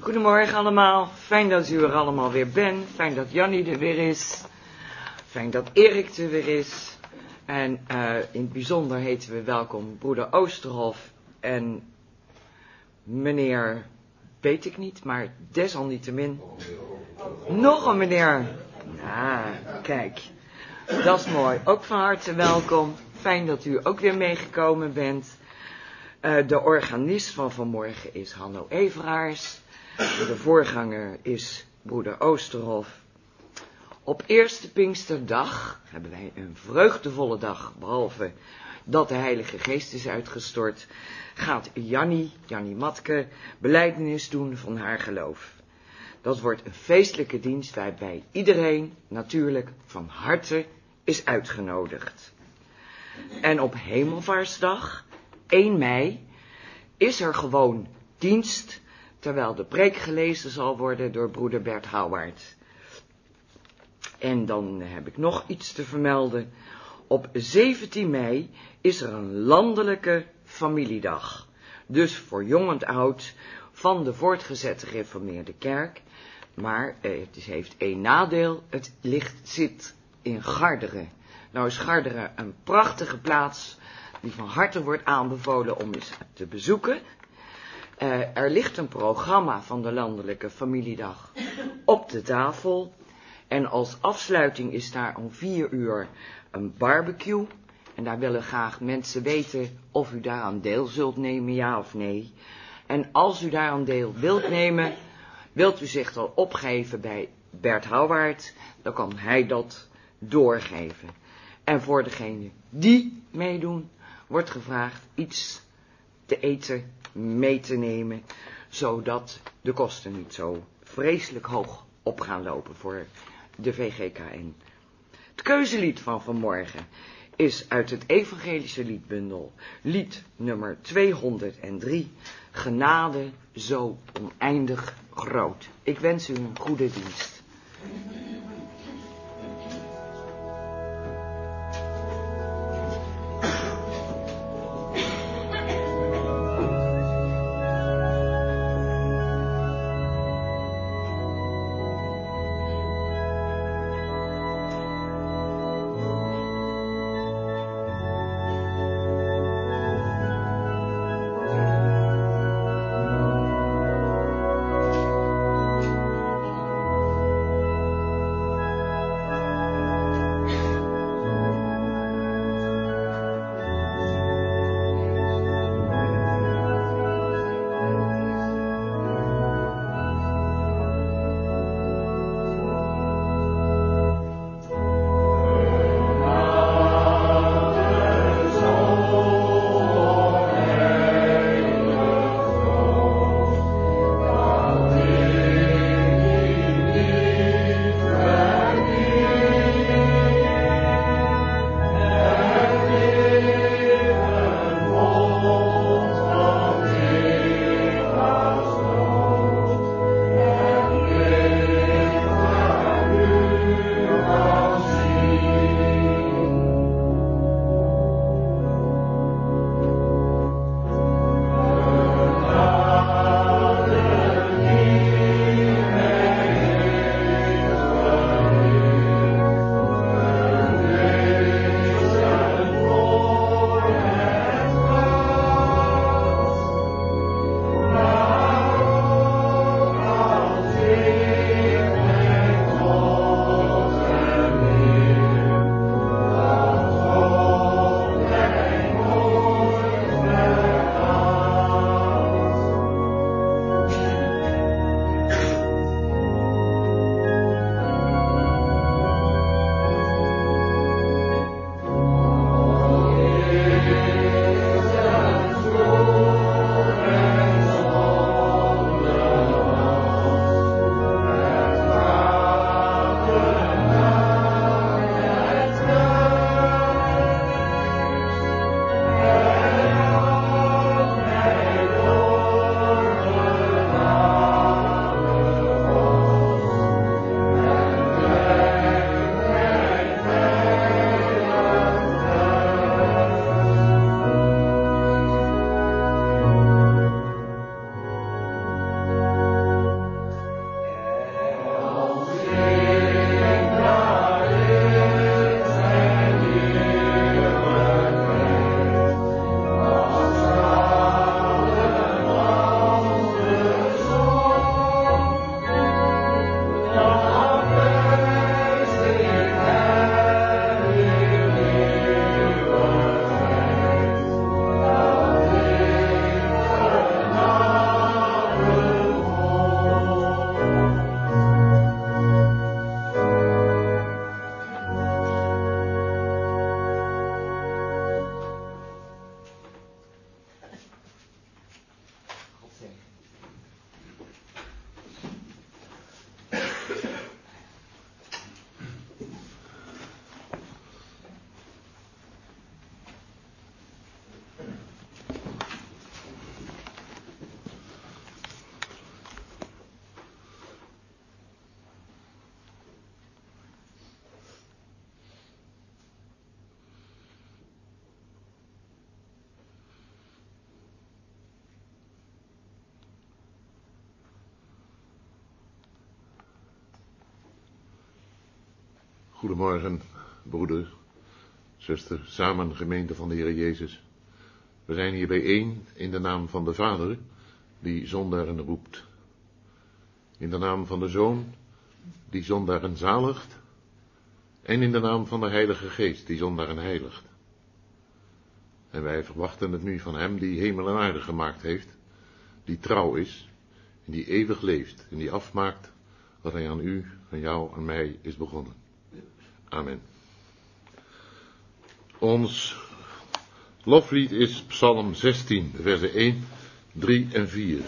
Goedemorgen allemaal, fijn dat u er allemaal weer bent, fijn dat Jannie er weer is, fijn dat Erik er weer is. En in het bijzonder heten we welkom broeder Oosterhof en meneer, weet ik niet, maar desalniettemin, nog een meneer. Nou, kijk, dat is mooi, ook van harte welkom, fijn dat u ook weer meegekomen bent. De organist van vanmorgen is Hanno Everaars. De voorganger is broeder Oosterhof. Op eerste Pinksterdag hebben wij een vreugdevolle dag, behalve dat de Heilige Geest is uitgestort, gaat Jannie Matke belijdenis doen van haar geloof. Dat wordt een feestelijke dienst waarbij iedereen natuurlijk van harte is uitgenodigd. En op Hemelvaartsdag, 1 mei, is er gewoon dienst, terwijl de preek gelezen zal worden door broeder Bert Houwaard. En dan heb ik nog iets te vermelden. Op 17 mei is er een landelijke familiedag. Dus voor jong en oud van de voortgezette gereformeerde kerk. Maar het heeft één nadeel, het zit in Garderen. Nou is Garderen een prachtige plaats die van harte wordt aanbevolen om eens te bezoeken. Er ligt een programma van de landelijke familiedag op de tafel. En als afsluiting is daar om 4 uur een barbecue. En daar willen graag mensen weten of u daaraan deel zult nemen, ja of nee. En als u daaraan deel wilt nemen, wilt u zich dan opgeven bij Bert Houwaard, dan kan hij dat doorgeven. En voor degenen die meedoen, wordt gevraagd iets te eten mee te nemen, zodat de kosten niet zo vreselijk hoog op gaan lopen voor de VGKN. Het keuzelied van vanmorgen is uit het evangelische liedbundel, lied nummer 203, Genade zo oneindig groot. Ik wens u een goede dienst. Goedemorgen, broeder, zuster, samen gemeente van de Heer Jezus. We zijn hier bijeen in de naam van de Vader, die zondaren roept. In de naam van de Zoon, die zondaren zaligt. En in de naam van de Heilige Geest, die zondaren heiligt. En wij verwachten het nu van hem die hemel en aarde gemaakt heeft, die trouw is, en die eeuwig leeft, en die afmaakt wat hij aan u, aan jou, aan mij is begonnen. Amen. Ons loflied is Psalm 16, versen 1, 3 en 4.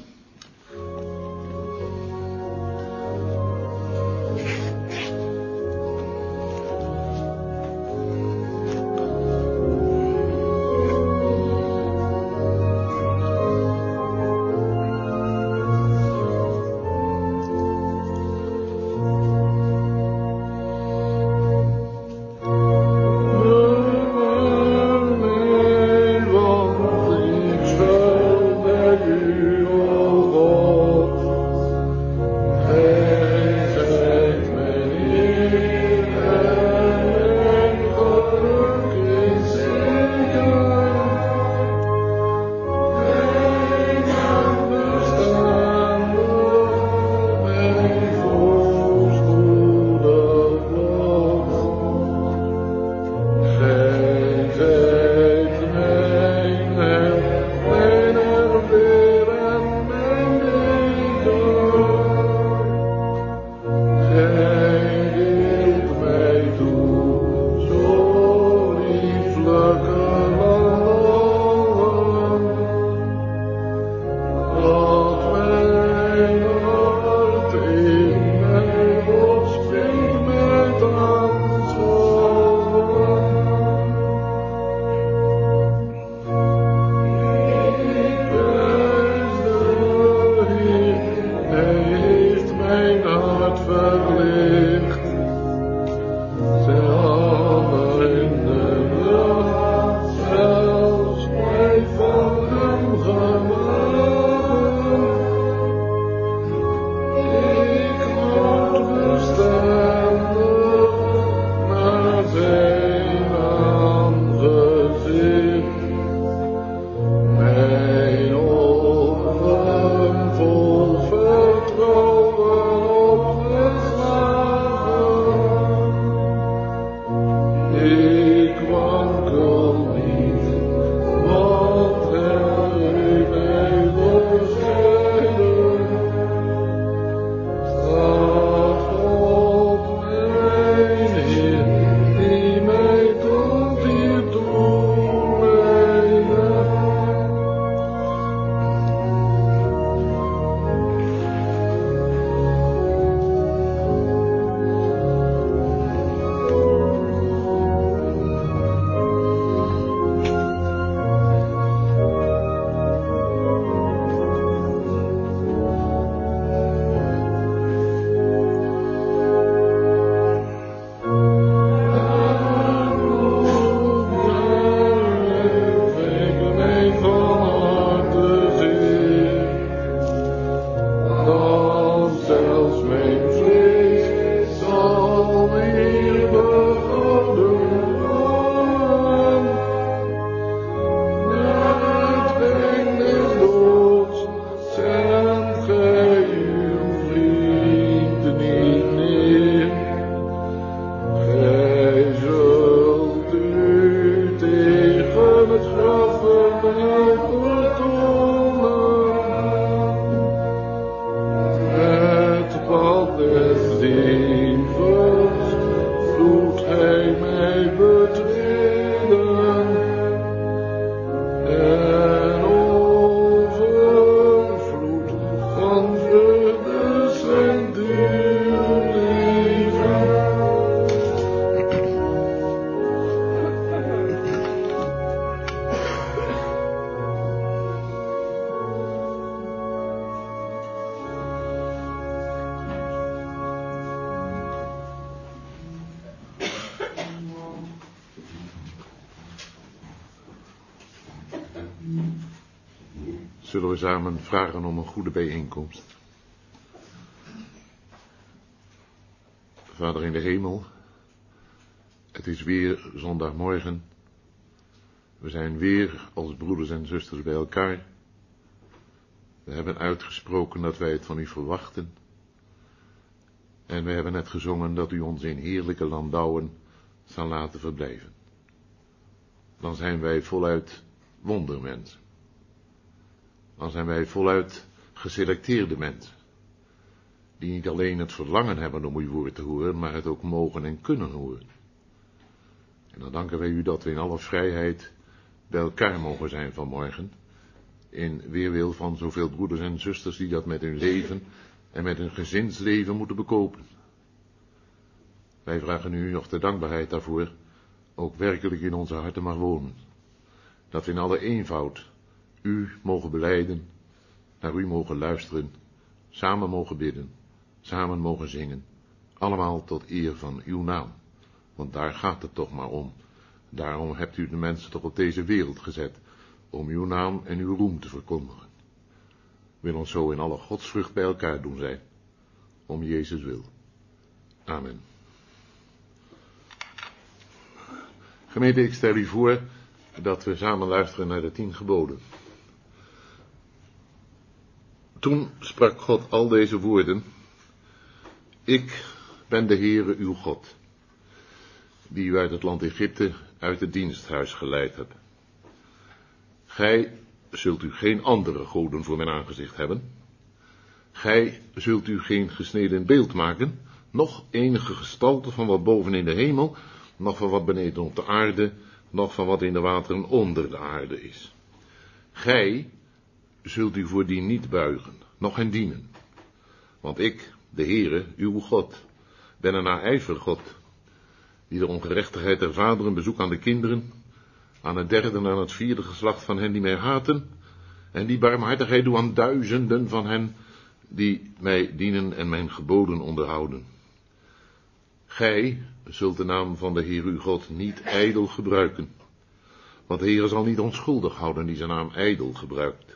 Zullen we samen vragen om een goede bijeenkomst. Vader in de hemel, Het is weer zondagmorgen. We zijn weer als broeders en zusters bij elkaar. We hebben uitgesproken dat wij het van u verwachten. En we hebben net gezongen dat u ons in heerlijke landouwen zal laten verblijven. Dan zijn wij voluit wondermensen. Dan zijn wij voluit geselecteerde mensen. Die niet alleen het verlangen hebben om uw woord te horen, maar het ook mogen en kunnen horen. En dan danken wij u dat we in alle vrijheid bij elkaar mogen zijn vanmorgen. In weerwil van zoveel broeders en zusters die dat met hun leven en met hun gezinsleven moeten bekopen. Wij vragen u of de dankbaarheid daarvoor ook werkelijk in onze harten mag wonen. Dat we in alle eenvoud u mogen belijden, naar u mogen luisteren, samen mogen bidden, samen mogen zingen, allemaal tot eer van uw naam. Want daar gaat het toch maar om. Daarom hebt u de mensen toch op deze wereld gezet, om uw naam en uw roem te verkondigen. Wil ons zo in alle godsvrucht bij elkaar doen zijn, om Jezus wil. Amen. Gemeente, ik stel u voor dat we samen luisteren naar de 10 geboden. Toen sprak God al deze woorden: Ik ben de Heere uw God, die u uit het land Egypte, uit het diensthuis geleid hebt. Gij zult u geen andere goden voor mijn aangezicht hebben. Gij zult u geen gesneden beeld maken, noch enige gestalte van wat boven in de hemel, noch van wat beneden op de aarde, noch van wat in de wateren onder de aarde is. Gij zult u voor die niet buigen, noch hen dienen. Want ik, de Heere, uw God, ben een naijver God, die de ongerechtigheid der vaderen bezoekt aan de kinderen, aan het 3e en aan het 4e geslacht van hen die mij haten, en die barmhartigheid doe aan duizenden van hen die mij dienen en mijn geboden onderhouden. Gij zult de naam van de Heer uw God niet ijdel gebruiken, want de Heer zal niet onschuldig houden die zijn naam ijdel gebruikt.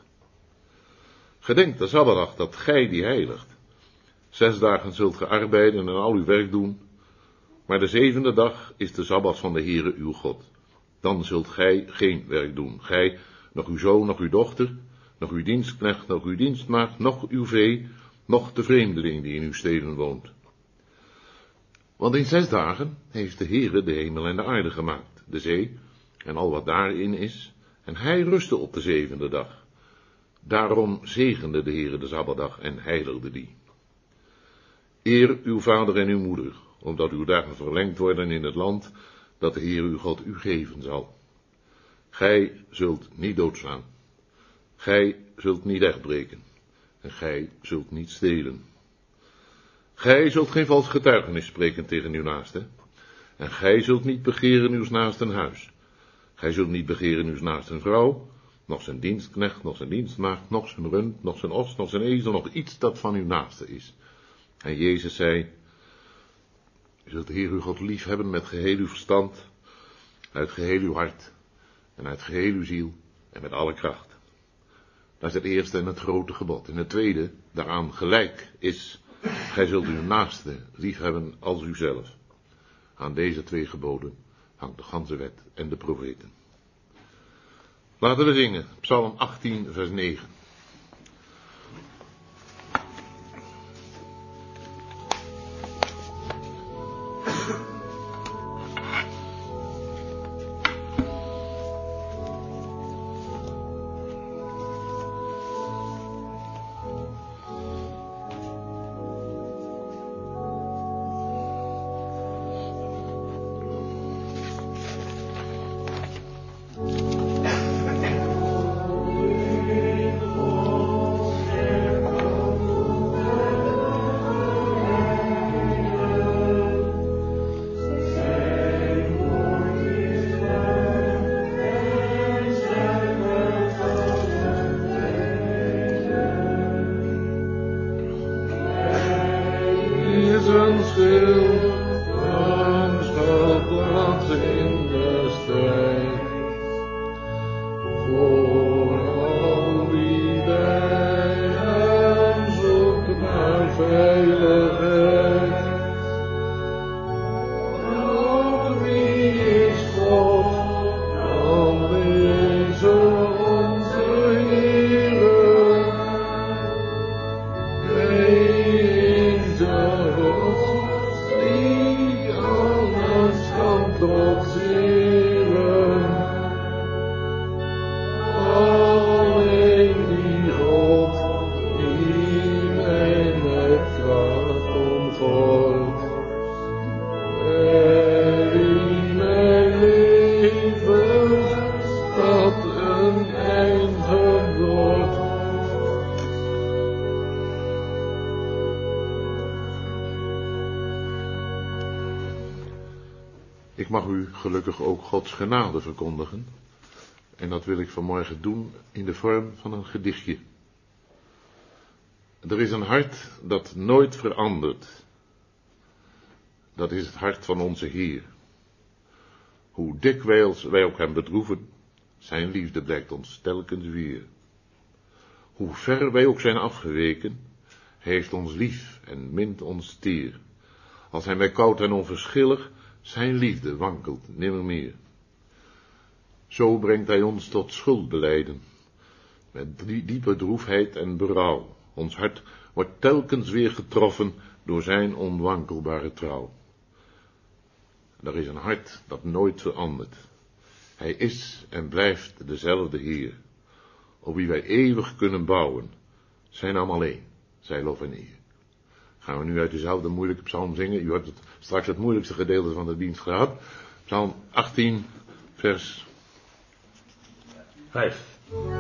Gedenk de Sabbatdag dat gij die heiligt. 6 dagen zult ge arbeiden en al uw werk doen, maar de 7e dag is de Sabbat van de Heere uw God. Dan zult gij geen werk doen, gij, nog uw zoon, nog uw dochter, nog uw dienstknecht, nog uw dienstmaagd, nog uw vee, nog de vreemdeling die in uw steden woont. Want in 6 dagen heeft de Heere de hemel en de aarde gemaakt, de zee en al wat daarin is, en hij rustte op de 7e dag. Daarom zegende de Heere de Sabbatdag en heiligde die. Eer uw vader en uw moeder, omdat uw dagen verlengd worden in het land dat de Heer uw God u geven zal. Gij zult niet doodslaan. Gij zult niet echtbreken. En gij zult niet stelen. Gij zult geen vals getuigenis spreken tegen uw naaste. En gij zult niet begeren uws naasten huis. Gij zult niet begeren uws naasten vrouw, nog zijn dienstknecht, nog zijn dienstmaagd, nog zijn rund, nog zijn os, nog zijn ezel, nog iets dat van uw naaste is. En Jezus zei: U zult de Heer uw God lief hebben met geheel uw verstand, uit geheel uw hart en uit geheel uw ziel en met alle kracht. Dat is het eerste en het grote gebod. En het tweede, daaraan gelijk, is: gij zult uw naaste lief hebben als uzelf. Aan deze 2 geboden hangt de ganse wet en de profeten. Laten we zingen, Psalm 18, vers 9. Ik mag u gelukkig ook Gods genade verkondigen. En dat wil ik vanmorgen doen in de vorm van een gedichtje. Er is een hart dat nooit verandert. Dat is het hart van onze Heer. Hoe dikwijls wij ook hem bedroeven, zijn liefde blijkt ons telkens weer. Hoe ver wij ook zijn afgeweken, hij heeft ons lief en mint ons teer. Als zijn wij koud en onverschillig, zijn liefde wankelt nimmermeer. Zo brengt hij ons tot schuldbelijden, met diepe droefheid en berouw. Ons hart wordt telkens weer getroffen door zijn onwankelbare trouw. Er is een hart dat nooit verandert. Hij is en blijft dezelfde Heer, op wie wij eeuwig kunnen bouwen. Zijn naam alleen, zij lof en eer. Gaan we nu uit dezelfde moeilijke psalm zingen. U hebt straks het moeilijkste gedeelte van de dienst gehad. Psalm 18, vers 5.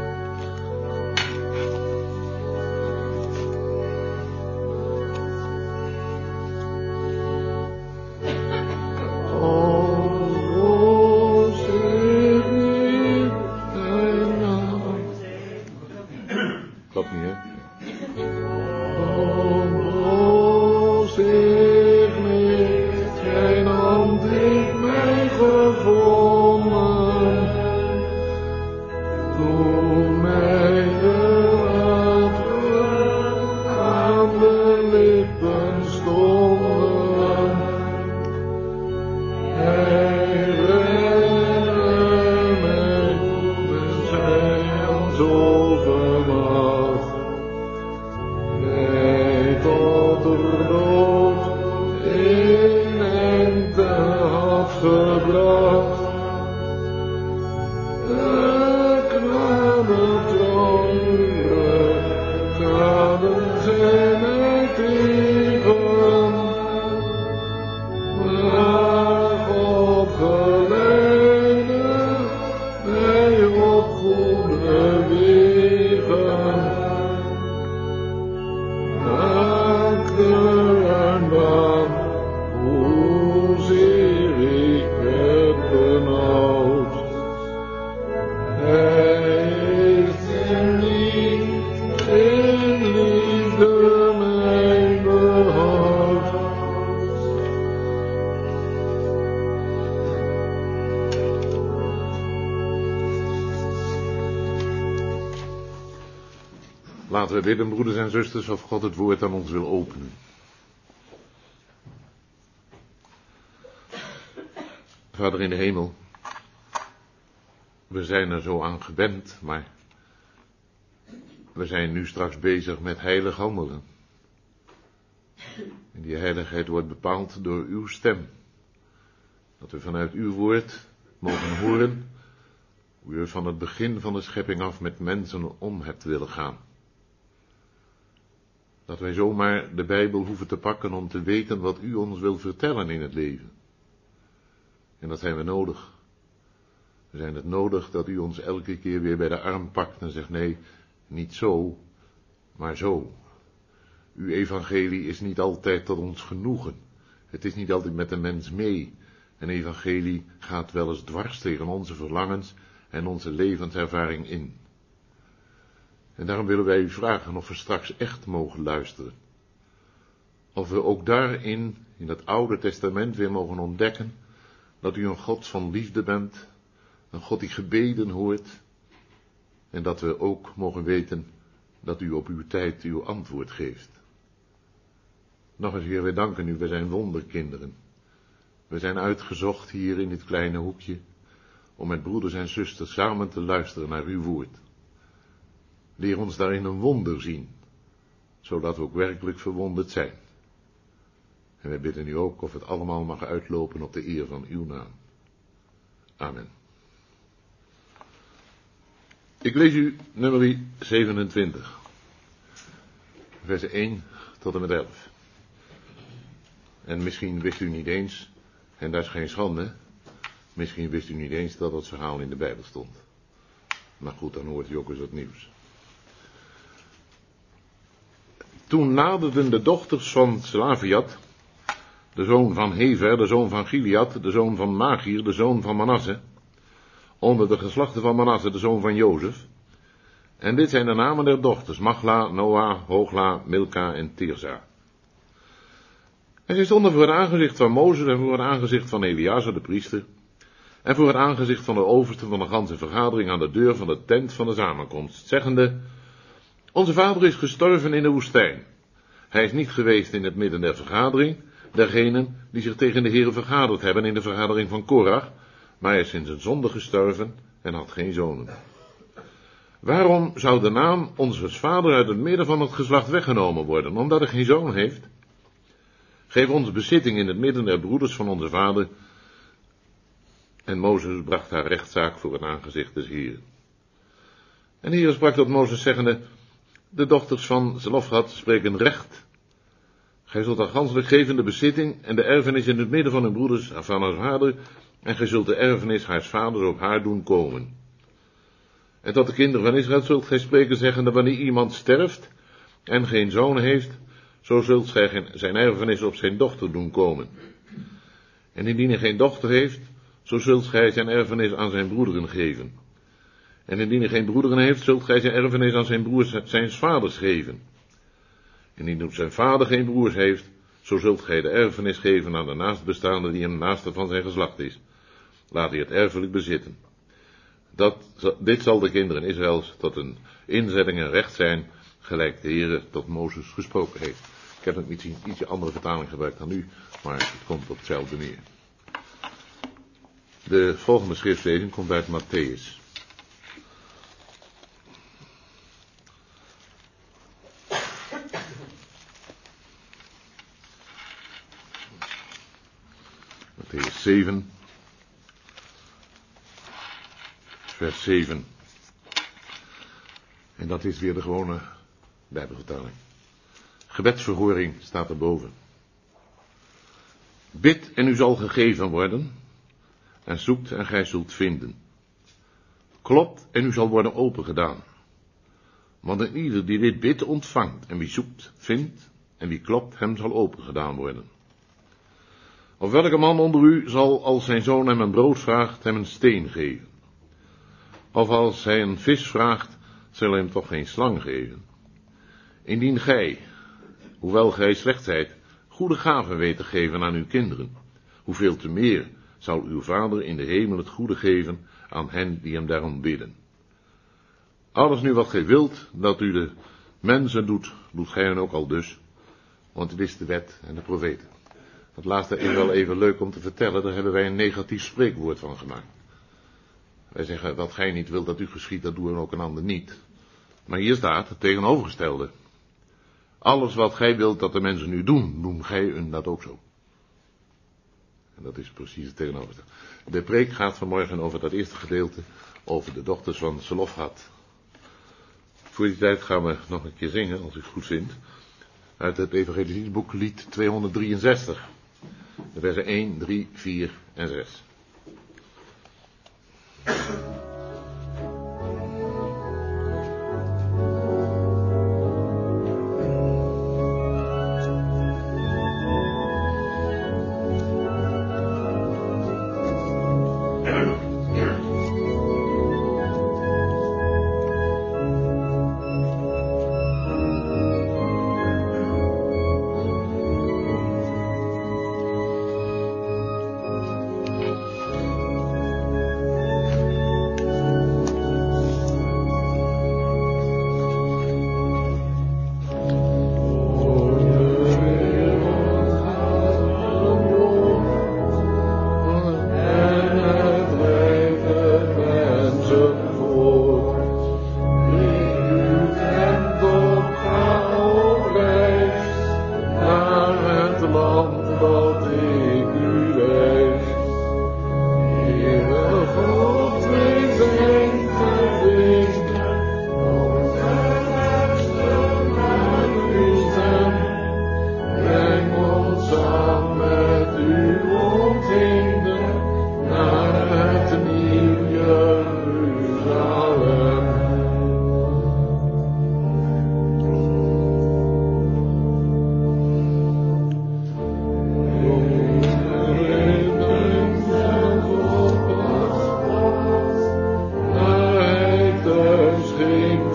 Klopt niet, hè? Laten we bidden, broeders en zusters, of God het woord aan ons wil openen. Vader in de hemel, we zijn er zo aan gewend, maar we zijn nu straks bezig met heilig handelen. En die heiligheid wordt bepaald door uw stem. Dat we vanuit uw woord mogen horen hoe u van het begin van de schepping af met mensen om hebt willen gaan. Dat wij zomaar de Bijbel hoeven te pakken om te weten wat u ons wil vertellen in het leven. En dat zijn we nodig. We zijn het nodig dat u ons elke keer weer bij de arm pakt en zegt nee, niet zo, maar zo. Uw evangelie is niet altijd tot ons genoegen. Het is niet altijd met de mens mee. Een evangelie gaat wel eens dwars tegen onze verlangens en onze levenservaring in. En daarom willen wij u vragen of we straks echt mogen luisteren. Of we ook daarin, in het Oude Testament, weer mogen ontdekken dat u een God van liefde bent, een God die gebeden hoort, en dat we ook mogen weten dat u op uw tijd uw antwoord geeft. Nog eens, Heer, wij danken u, we zijn wonderkinderen. We zijn uitgezocht hier in dit kleine hoekje, om met broeders en zusters samen te luisteren naar uw woord. Leer ons daarin een wonder zien, zodat we ook werkelijk verwonderd zijn. En wij bidden u ook of het allemaal mag uitlopen op de eer van uw naam. Amen. Ik lees u nummer 27, versen 1 tot en met 11. En misschien wist u niet eens, en dat is geen schande, misschien wist u niet eens dat het verhaal in de Bijbel stond. Maar goed, dan hoort u ook eens wat nieuws. Toen naderden de dochters van Slaviat de zoon van Hever, de zoon van Gilead, de zoon van Machir, de zoon van Manasse, onder de geslachten van Manasse, de zoon van Jozef. En dit zijn de namen der dochters, Machla, Noah, Hogla, Milka en Tirza. En zij stonden voor het aangezicht van Mozes en voor het aangezicht van Eleazar de priester, en voor het aangezicht van de overste van de ganse vergadering aan de deur van de tent van de samenkomst, zeggende: Onze vader is gestorven in de woestijn. Hij is niet geweest in het midden der vergadering, dergenen die zich tegen de Heere vergaderd hebben in de vergadering van Korach, maar hij is in zijn zonde gestorven en had geen zonen. Waarom zou de naam onzes vader uit het midden van het geslacht weggenomen worden, omdat hij geen zoon heeft? Geef ons bezitting in het midden der broeders van onze vader. En Mozes bracht haar rechtszaak voor het aangezicht des Heeren. En de Heer sprak tot Mozes zeggende: De dochters van Zelofhad spreken recht. Gij zult haar ganselijk geven de bezitting en de erfenis in het midden van hun broeders van haar vader, en gij zult de erfenis haars vaders op haar doen komen. En tot de kinderen van Israël zult gij spreken zeggende: Wanneer iemand sterft en geen zoon heeft, zo zult gij zijn erfenis op zijn dochter doen komen. En indien hij geen dochter heeft, zo zult gij zijn erfenis aan zijn broederen geven. En indien hij geen broederen heeft, zult gij zijn erfenis aan zijn broers zijns vaders geven. En indien zijn vader geen broers heeft, zo zult gij de erfenis geven aan de naastbestaande die een naaste van zijn geslacht is. Laat hij het erfelijk bezitten. Dit zal de kinderen Israëls tot een inzetting en recht zijn, gelijk de Heere tot Mozes gesproken heeft. Ik heb een ietsje andere vertaling gebruikt dan u, maar het komt op hetzelfde neer. De volgende schriftlezing komt uit Mattheüs. Mattheüs 7, vers 7. En dat is weer de gewone Bijbelvertaling. Gebedsverhoring staat erboven. Bid en u zal gegeven worden, en zoekt en gij zult vinden. Klopt en u zal worden opengedaan. Want een ieder die dit bidt ontvangt, en wie zoekt, vindt, en wie klopt, hem zal opengedaan worden. Of welke man onder u zal, als zijn zoon hem een brood vraagt, hem een steen geven? Of als hij een vis vraagt, zal hij hem toch geen slang geven? Indien gij, hoewel gij slecht zijt, goede gaven weet te geven aan uw kinderen, hoeveel te meer zal uw Vader in de hemel het goede geven aan hen die hem daarom bidden. Alles nu wat gij wilt dat u de mensen doet, doet gij hen ook al dus, want het is de wet en de profeten. Dat laatste is wel even leuk om te vertellen, daar hebben wij een negatief spreekwoord van gemaakt. Wij zeggen, wat gij niet wilt dat u geschiet, dat doen ook een ander niet. Maar hier staat het tegenovergestelde. Alles wat gij wilt dat de mensen nu doen, doen gij hun dat ook zo. En dat is precies het tegenovergestelde. De preek gaat vanmorgen over dat eerste gedeelte, over de dochters van Zelofhad. Voor die tijd gaan we nog een keer zingen, als u het goed vindt, uit het evangelische lied 263. De versen 1, 3, 4 en 6.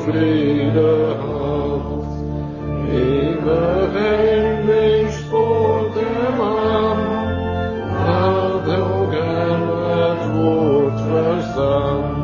vrede houdt. Eeuwig heilig spoort hem aan, laat ook hem het woord verstaan.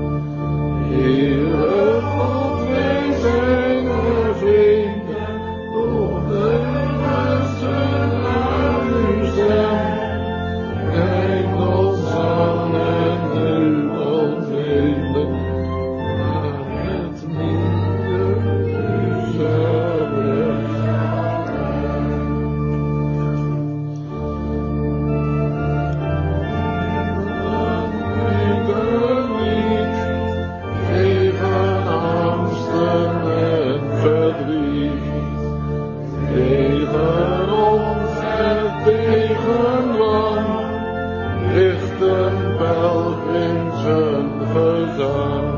Heere God, wij zijn er vrienden, door de luisteren naar uw stem. Kijk ons aan en nu ontvelen, naar het nieuwe Jeruzalem. Tegen angsten en verdriet, tegen onzet, tegen wan, richten pelgrims hun gezang.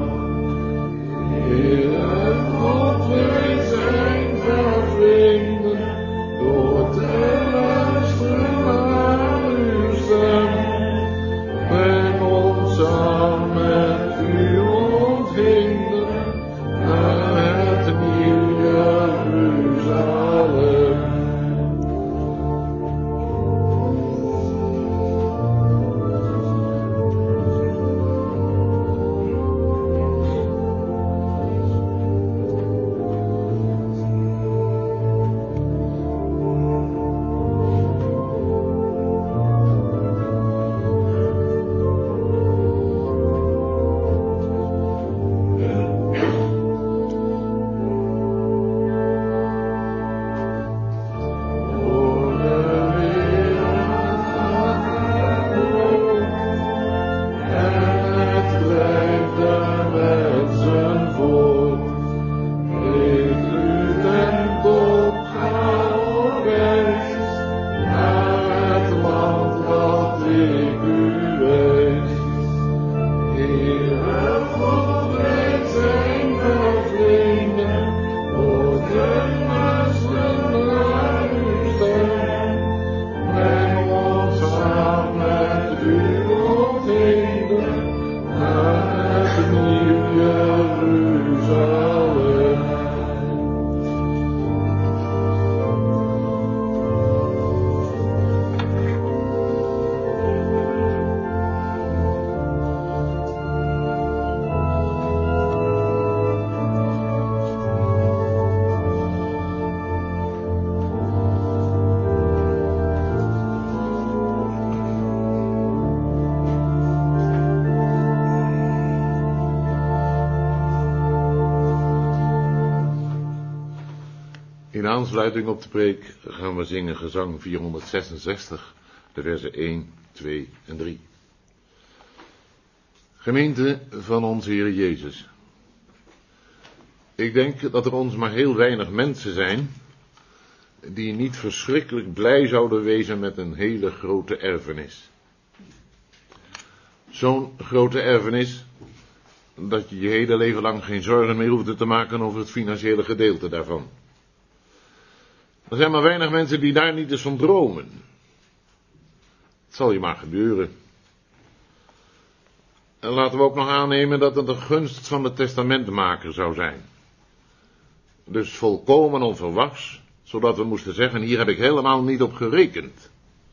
Heere God, wij zijn vervreemden, door te luisteren naar uw stem. Breng ons aan met uw onthinderen, naar het nieuw Jeruzalem. In aansluiting op de preek gaan we zingen gezang 466, de versen 1, 2 en 3. Gemeente van onze Heer Jezus. Ik denk dat er ons maar heel weinig mensen zijn die niet verschrikkelijk blij zouden wezen met een hele grote erfenis. Zo'n grote erfenis dat je je hele leven lang geen zorgen meer hoeft te maken over het financiële gedeelte daarvan. Er zijn maar weinig mensen die daar niet eens van dromen. Het zal je maar gebeuren. En laten we ook nog aannemen dat het de gunst van de testamentmaker zou zijn. Dus volkomen onverwachts, zodat we moesten zeggen, hier heb ik helemaal niet op gerekend.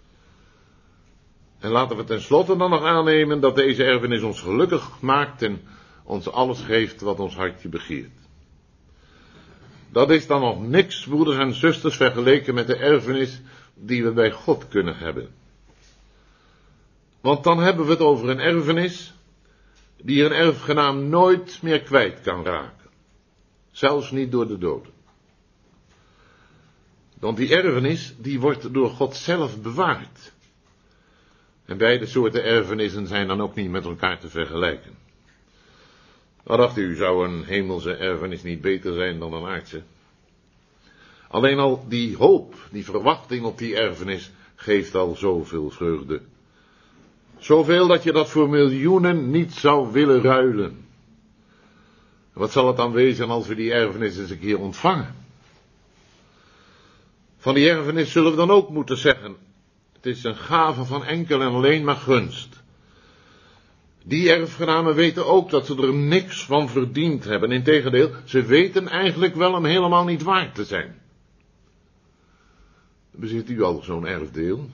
En laten we tenslotte dan nog aannemen dat deze erfenis ons gelukkig maakt en ons alles geeft wat ons hartje begeert. Dat is dan nog niks, broeders en zusters, vergeleken met de erfenis die we bij God kunnen hebben. Want dan hebben we het over een erfenis die een erfgenaam nooit meer kwijt kan raken. Zelfs niet door de dood. Want die erfenis, die wordt door God zelf bewaard. En beide soorten erfenissen zijn dan ook niet met elkaar te vergelijken. Wat dacht u, zou een hemelse erfenis niet beter zijn dan een aardse? Alleen al die hoop, die verwachting op die erfenis, geeft al zoveel vreugde. Zoveel dat je dat voor miljoenen niet zou willen ruilen. Wat zal het dan wezen als we die erfenis eens een keer ontvangen? Van die erfenis zullen we dan ook moeten zeggen, het is een gave van enkel en alleen maar gunst. Die erfgenamen weten ook dat ze er niks van verdiend hebben. Integendeel, ze weten eigenlijk wel hem helemaal niet waard te zijn. Bezit u al zo'n erfdeel?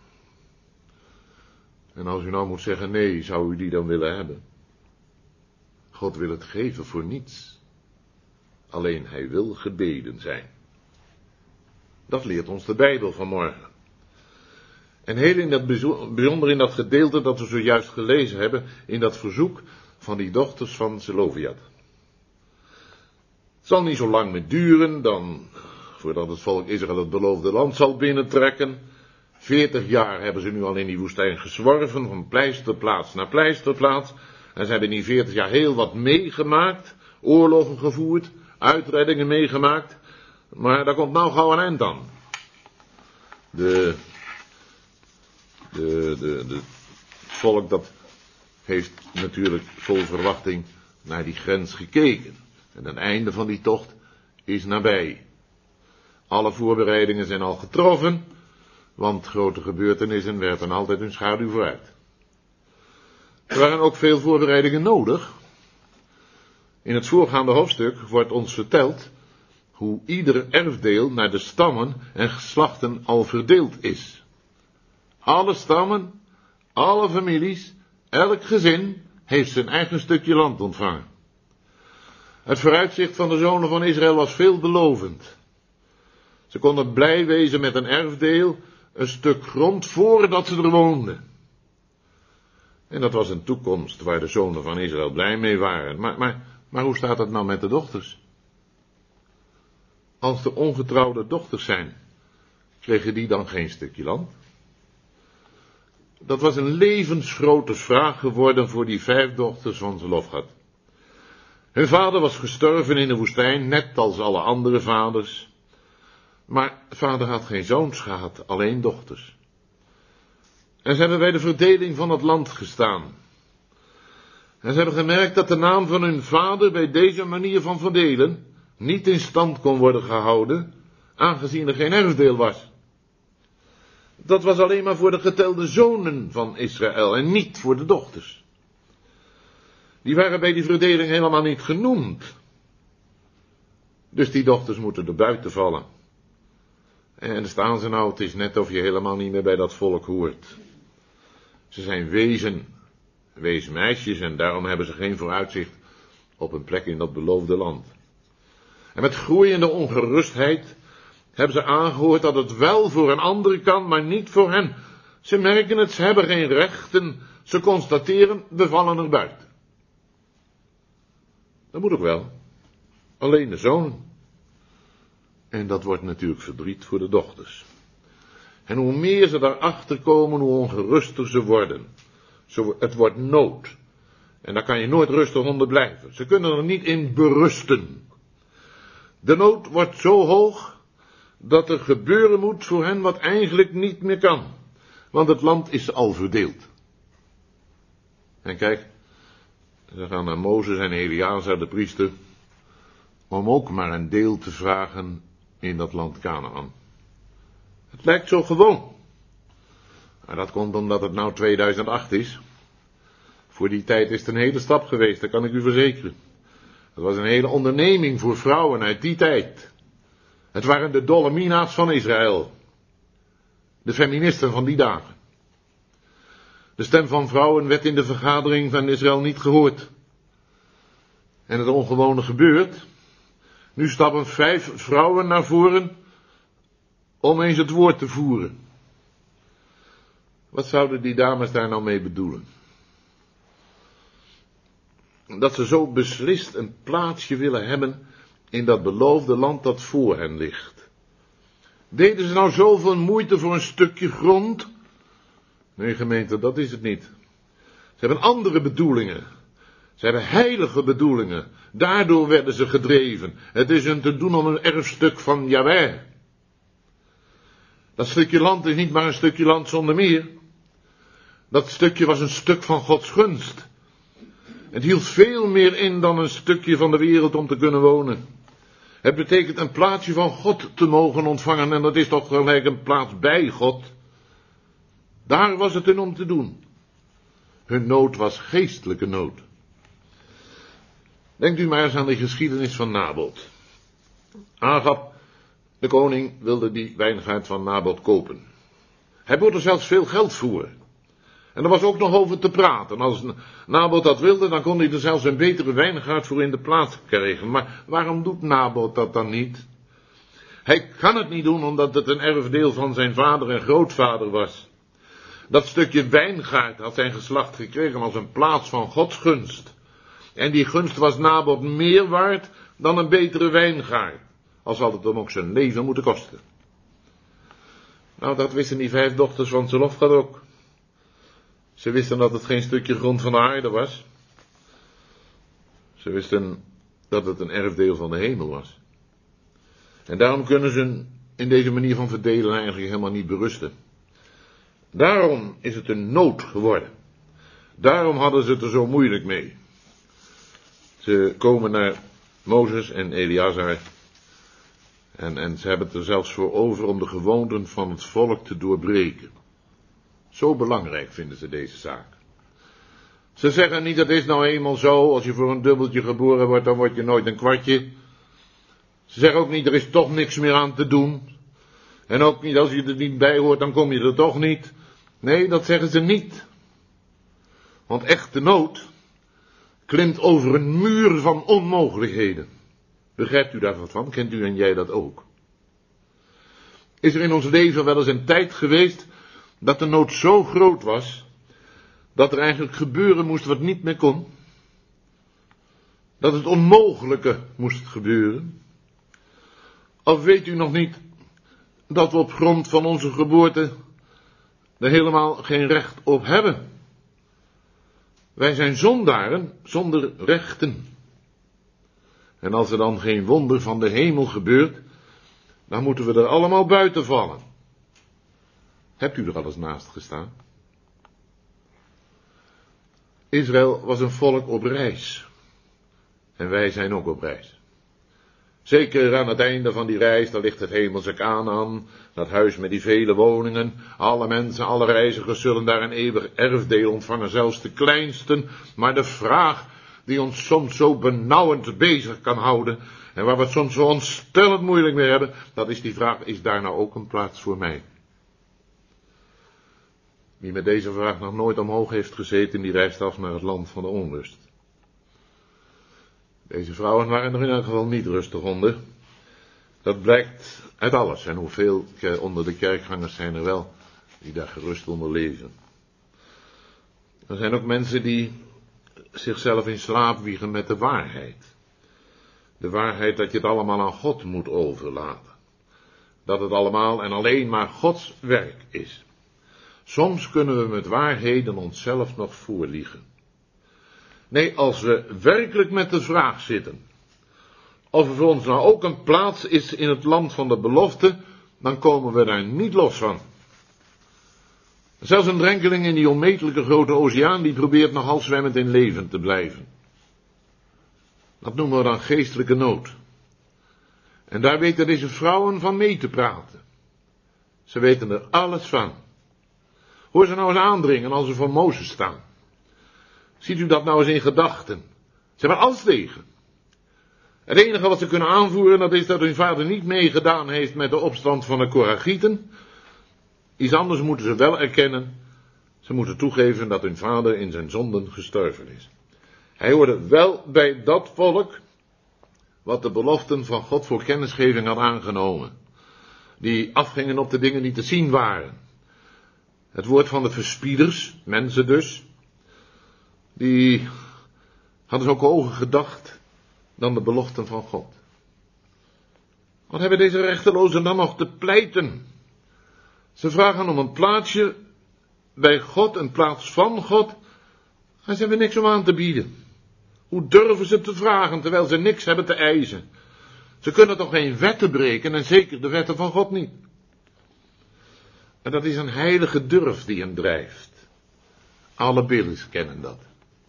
En als u nou moet zeggen nee, zou u die dan willen hebben? God wil het geven voor niets. Alleen hij wil gebeden zijn. Dat leert ons de Bijbel vanmorgen. En heel in dat bijzonder in dat gedeelte dat we zojuist gelezen hebben, in dat verzoek van die dochters van Zeloviad. Het zal niet zo lang meer duren dan voordat het volk Israël het beloofde land zal binnentrekken. 40 jaar hebben ze nu al in die woestijn gezworven, van pleisterplaats naar pleisterplaats. En ze hebben in die 40 jaar heel wat meegemaakt, oorlogen gevoerd, uitreddingen meegemaakt. Maar daar komt nou gauw een eind aan. Het volk dat heeft natuurlijk vol verwachting naar die grens gekeken. En het einde van die tocht is nabij. Alle voorbereidingen zijn al getroffen, want grote gebeurtenissen werpen altijd hun schaduw vooruit. Er waren ook veel voorbereidingen nodig. In het voorgaande hoofdstuk wordt ons verteld hoe ieder erfdeel naar de stammen en geslachten al verdeeld is. Alle stammen, alle families, elk gezin heeft zijn eigen stukje land ontvangen. Het vooruitzicht van de zonen van Israël was veelbelovend. Ze konden blij wezen met een erfdeel, een stuk grond voordat ze er woonden. En dat was een toekomst waar de zonen van Israël blij mee waren. Maar hoe staat het nou met de dochters? Als er ongetrouwde dochters zijn, kregen die dan geen stukje land? Dat was een levensgrote vraag geworden voor die 5 dochters van Zelofhad. Hun vader was gestorven in de woestijn, net als alle andere vaders. Maar vader had geen zoons gehad, alleen dochters. En ze hebben bij de verdeling van het land gestaan. En ze hebben gemerkt dat de naam van hun vader bij deze manier van verdelen niet in stand kon worden gehouden, aangezien er geen erfdeel was. Dat was alleen maar voor de getelde zonen van Israël en niet voor de dochters. Die waren bij die verdeling helemaal niet genoemd. Dus die dochters moeten er buiten vallen. En dan staan ze nou, het is net of je helemaal niet meer bij dat volk hoort. Ze zijn weesmeisjes en daarom hebben ze geen vooruitzicht op een plek in dat beloofde land. En met groeiende ongerustheid hebben ze aangehoord dat het wel voor een ander kan, maar niet voor hen. Ze merken het, ze hebben geen rechten, ze constateren, we vallen er buiten. Dat moet ook wel. Alleen de zonen. En dat wordt natuurlijk verdriet voor de dochters. En hoe meer ze daarachter komen, hoe ongeruster ze worden. Het wordt nood. En daar kan je nooit rustig onder blijven. Ze kunnen er niet in berusten. De nood wordt zo hoog dat er gebeuren moet voor hen wat eigenlijk niet meer kan. Want het land is al verdeeld. En kijk, ze gaan naar Mozes en Eleazar de priester om ook maar een deel te vragen in dat land Kanaan. Het lijkt zo gewoon. Maar dat komt omdat het nou 2008 is. Voor die tijd is het een hele stap geweest, dat kan ik u verzekeren. Het was een hele onderneming voor vrouwen uit die tijd. Het waren de Dolomina's van Israël. De feministen van die dagen. De stem van vrouwen werd in de vergadering van Israël niet gehoord. En het ongewone gebeurt. Nu stappen 5 vrouwen naar voren om eens het woord te voeren. Wat zouden die dames daar nou mee bedoelen? Dat ze zo beslist een plaatsje willen hebben in dat beloofde land dat voor hen ligt. Deden ze nou zoveel moeite voor een stukje grond? Nee, gemeente, dat is het niet. Ze hebben andere bedoelingen. Ze hebben heilige bedoelingen. Daardoor werden ze gedreven. Het is hun te doen om een erfstuk van Jahweh. Dat stukje land is niet maar een stukje land zonder meer. Dat stukje was een stuk van Gods gunst. Het hield veel meer in dan een stukje van de wereld om te kunnen wonen. Het betekent een plaatsje van God te mogen ontvangen en dat is toch gelijk een plaats bij God. Daar was het hun om te doen. Hun nood was geestelijke nood. Denkt u maar eens aan de geschiedenis van Naboth. Agab, de koning, wilde die wijngaard van Naboth kopen. Hij bood er zelfs veel geld voor. En er was ook nog over te praten. Als Naboth dat wilde, dan kon hij er zelfs een betere wijngaard voor in de plaats krijgen. Maar waarom doet Naboth dat dan niet? Hij kan het niet doen omdat het een erfdeel van zijn vader en grootvader was. Dat stukje wijngaard had zijn geslacht gekregen als een plaats van Gods gunst. En die gunst was Naboth meer waard dan een betere wijngaard. Al zal het hem ook zijn leven moeten kosten. Nou, dat wisten die 5 dochters van Zelofhad ook. Ze wisten dat het geen stukje grond van de aarde was. Ze wisten dat het een erfdeel van de hemel was. En daarom kunnen ze in deze manier van verdelen eigenlijk helemaal niet berusten. Daarom is het een nood geworden. Daarom hadden ze het er zo moeilijk mee. Ze komen naar Mozes en Eleazar. En ze hebben het er zelfs voor over om de gewoonten van het volk te doorbreken. Zo belangrijk vinden ze deze zaak. Ze zeggen niet, dat is nou eenmaal zo, als je voor een dubbeltje geboren wordt, dan word je nooit een kwartje. Ze zeggen ook niet, er is toch niks meer aan te doen. En ook niet, als je er niet bij hoort, dan kom je er toch niet. Nee, dat zeggen ze niet. Want echte nood klimt over een muur van onmogelijkheden. Begrijpt u daar wat van? Kent u en jij dat ook? Is er in ons leven wel eens een tijd geweest dat de nood zo groot was, dat er eigenlijk gebeuren moest wat niet meer kon? Dat het onmogelijke moest gebeuren? Of weet u nog niet dat we op grond van onze geboorte er helemaal geen recht op hebben? Wij zijn zondaren zonder rechten. En als er dan geen wonder van de hemel gebeurt, dan moeten we er allemaal buiten vallen. Hebt u er al eens naast gestaan? Israël was een volk op reis. En wij zijn ook op reis. Zeker aan het einde van die reis, daar ligt het hemelse Kanaan, dat huis met die vele woningen. Alle mensen, alle reizigers zullen daar een eeuwig erfdeel ontvangen, zelfs de kleinsten. Maar de vraag die ons soms zo benauwend bezig kan houden, en waar we het soms zo ontstellend moeilijk mee hebben, dat is die vraag, is daar nou ook een plaats voor mij? Wie met deze vraag nog nooit omhoog heeft gezeten, die reist af naar het land van de onrust. Deze vrouwen waren er in elk geval niet rustig onder. Dat blijkt uit alles. En hoeveel onder de kerkgangers zijn er wel die daar gerust onder leven. Er zijn ook mensen die zichzelf in slaap wiegen met de waarheid. De waarheid dat je het allemaal aan God moet overlaten. Dat het allemaal en alleen maar Gods werk is. Soms kunnen we met waarheden onszelf nog voorliegen. Nee, als we werkelijk met de vraag zitten, of er voor ons nou ook een plaats is in het land van de belofte, dan komen we daar niet los van. Zelfs een drenkeling in die onmetelijke grote oceaan, die probeert nogal zwemmend in leven te blijven. Dat noemen we dan geestelijke nood. En daar weten deze vrouwen van mee te praten. Ze weten er alles van. Hoor ze nou eens aandringen als ze voor Mozes staan. Ziet u dat nou eens in gedachten. Ze hebben alles tegen. Het enige wat ze kunnen aanvoeren, dat is dat hun vader niet meegedaan heeft met de opstand van de Korachieten. Iets anders moeten ze wel erkennen. Ze moeten toegeven dat hun vader in zijn zonden gestorven is. Hij hoorde wel bij dat volk wat de beloften van God voor kennisgeving had aangenomen. Die afgingen op de dingen die te zien waren. Het woord van de verspieders, mensen dus, die hadden zo ook hoger gedacht dan de beloften van God. Wat hebben deze rechtelozen dan nog te pleiten? Ze vragen om een plaatsje bij God, een plaats van God, en ze hebben niks om aan te bieden. Hoe durven ze te vragen, terwijl ze niks hebben te eisen? Ze kunnen toch geen wetten breken, en zeker de wetten van God niet. En dat is een heilige durf die hem drijft. Alle Billies kennen dat.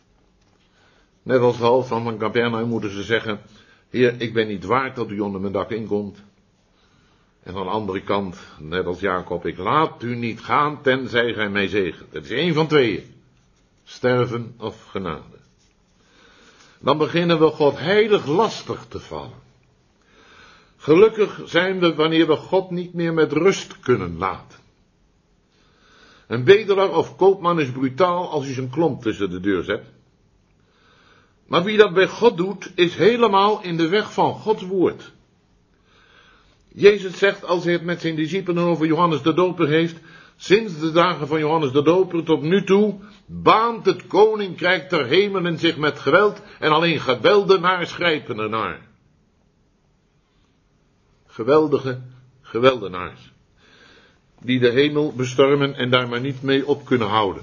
Net als de hoofdman van Capernaum moeten ze zeggen, Heer, ik ben niet waard dat u onder mijn dak inkomt. En aan de andere kant, net als Jacob, ik laat u niet gaan, tenzij gij mij zegent. Het is één van tweeën. sterven of genade. Dan beginnen we God heilig lastig te vallen. Gelukkig zijn we wanneer we God niet meer met rust kunnen laten. Een bedelaar of koopman is brutaal als hij zijn klomp tussen de deur zet. Maar wie dat bij God doet, is helemaal in de weg van Gods woord. Jezus zegt, als hij het met zijn discipelen over Johannes de Doper heeft, sinds de dagen van Johannes de Doper tot nu toe, baant het koninkrijk der hemelen zich met geweld en alleen geweldenaars grijpen ernaar. Geweldige geweldenaars, die de hemel bestormen en daar maar niet mee op kunnen houden.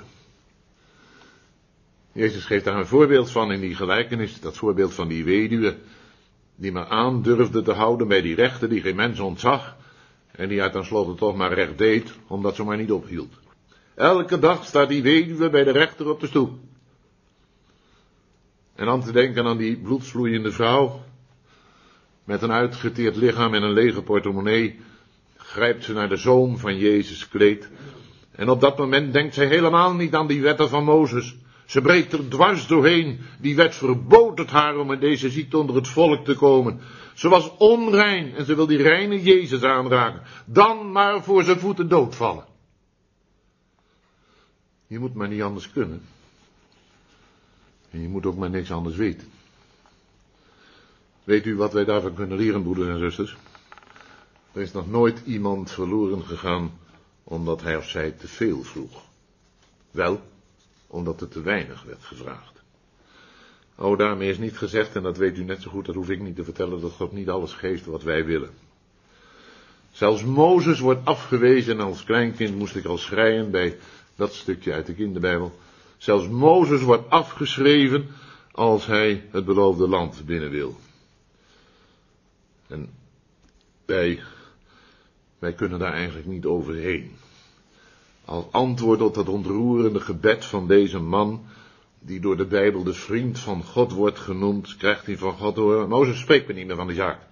Jezus geeft daar een voorbeeld van in die gelijkenis, dat voorbeeld van die weduwe, die maar aan durfde te houden bij die rechter die geen mens ontzag, en die haar tenslotte toch maar recht deed, omdat ze maar niet ophield. Elke dag staat die weduwe bij de rechter op de stoep. En dan te denken aan die bloedvloeiende vrouw, met een uitgeteerd lichaam en een lege portemonnee, grijpt ze naar de zoom van Jezus' kleed. En op dat moment denkt zij helemaal niet aan die wetten van Mozes. Ze breekt er dwars doorheen. Die wet verbood het haar om in deze ziekte onder het volk te komen. Ze was onrein en ze wil die reine Jezus aanraken. Dan maar voor zijn voeten doodvallen. Je moet maar niet anders kunnen. En je moet ook maar niks anders weten. Weet u wat wij daarvan kunnen leren, broeders en zusters? Er is nog nooit iemand verloren gegaan omdat hij of zij te veel vroeg. Wel, omdat er te weinig werd gevraagd. Oh, daarmee is niet gezegd, en dat weet u net zo goed, dat hoef ik niet te vertellen, dat God niet alles geeft wat wij willen. Zelfs Mozes wordt afgewezen en als kleinkind moest ik al schreien bij dat stukje uit de kinderbijbel. Zelfs Mozes wordt afgeschreven als hij het beloofde land binnen wil. En wij kunnen daar eigenlijk niet overheen. Als antwoord op dat ontroerende gebed van deze man, die door de Bijbel de vriend van God wordt genoemd, krijgt hij van God te horen: Mozes, spreek me niet meer van die zaak.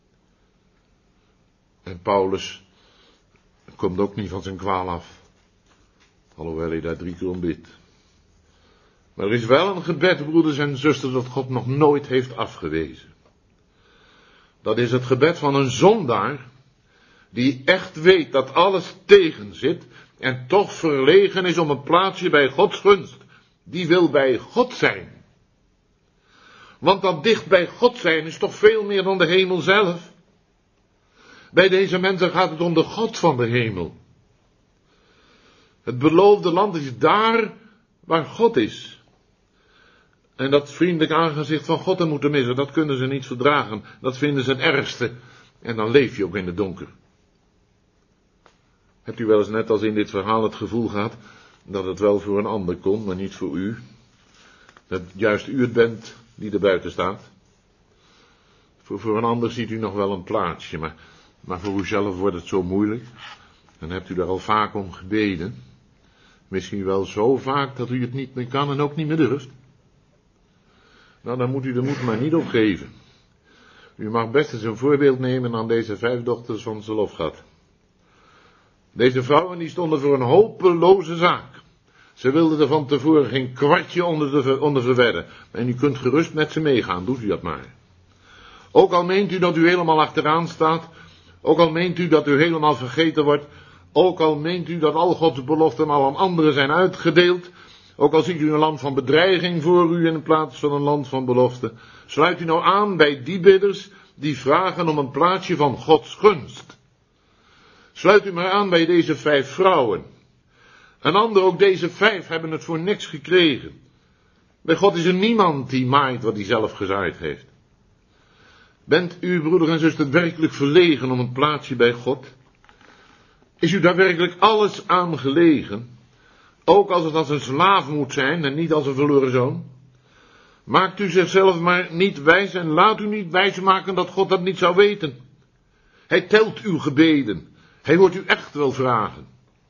En Paulus komt ook niet van zijn kwaal af, alhoewel hij daar 3 keer om bidt. Maar er is wel een gebed, broeders en zusters, dat God nog nooit heeft afgewezen. Dat is het gebed van een zondaar, die echt weet dat alles tegen zit, en toch verlegen is om een plaatsje bij Gods gunst. Die wil bij God zijn. Want dat dicht bij God zijn is toch veel meer dan de hemel zelf. Bij deze mensen gaat het om de God van de hemel. Het beloofde land is daar waar God is. En dat vriendelijk aangezicht van God te moeten missen, dat kunnen ze niet verdragen. Dat vinden ze het ergste. En dan leef je ook in het donker. Hebt u wel eens net als in dit verhaal het gevoel gehad dat het wel voor een ander kon, maar niet voor u? Dat juist u het bent die er buiten staat? Voor een ander ziet u nog wel een plaatsje, maar voor uzelf wordt het zo moeilijk. En hebt u daar al vaak om gebeden? Misschien wel zo vaak dat u het niet meer kan en ook niet meer durft? Nou, dan moet u de moed maar niet opgeven. U mag best eens een voorbeeld nemen aan deze 5 dochters van Zelofgat. Deze vrouwen die stonden voor een hopeloze zaak. Ze wilden er van tevoren geen kwartje onder verwedden. En u kunt gerust met ze meegaan, doet u dat maar. Ook al meent u dat u helemaal achteraan staat, ook al meent u dat u helemaal vergeten wordt, ook al meent u dat al Gods beloften al aan anderen zijn uitgedeeld, ook al ziet u een land van bedreiging voor u in plaats van een land van belofte, sluit u nou aan bij die bidders die vragen om een plaatsje van Gods gunst. Sluit u maar aan bij deze 5 vrouwen. En anderen, ook deze 5, hebben het voor niks gekregen. Bij God is er niemand die maait wat hij zelf gezaaid heeft. Bent u, broeder en zuster, werkelijk verlegen om een plaatsje bij God? Is u daar werkelijk alles aan gelegen? Ook als het als een slaaf moet zijn en niet als een verloren zoon? Maakt u zichzelf maar niet wijs en laat u niet wijsmaken dat God dat niet zou weten. Hij telt uw gebeden. Hij hoort u echt wel vragen.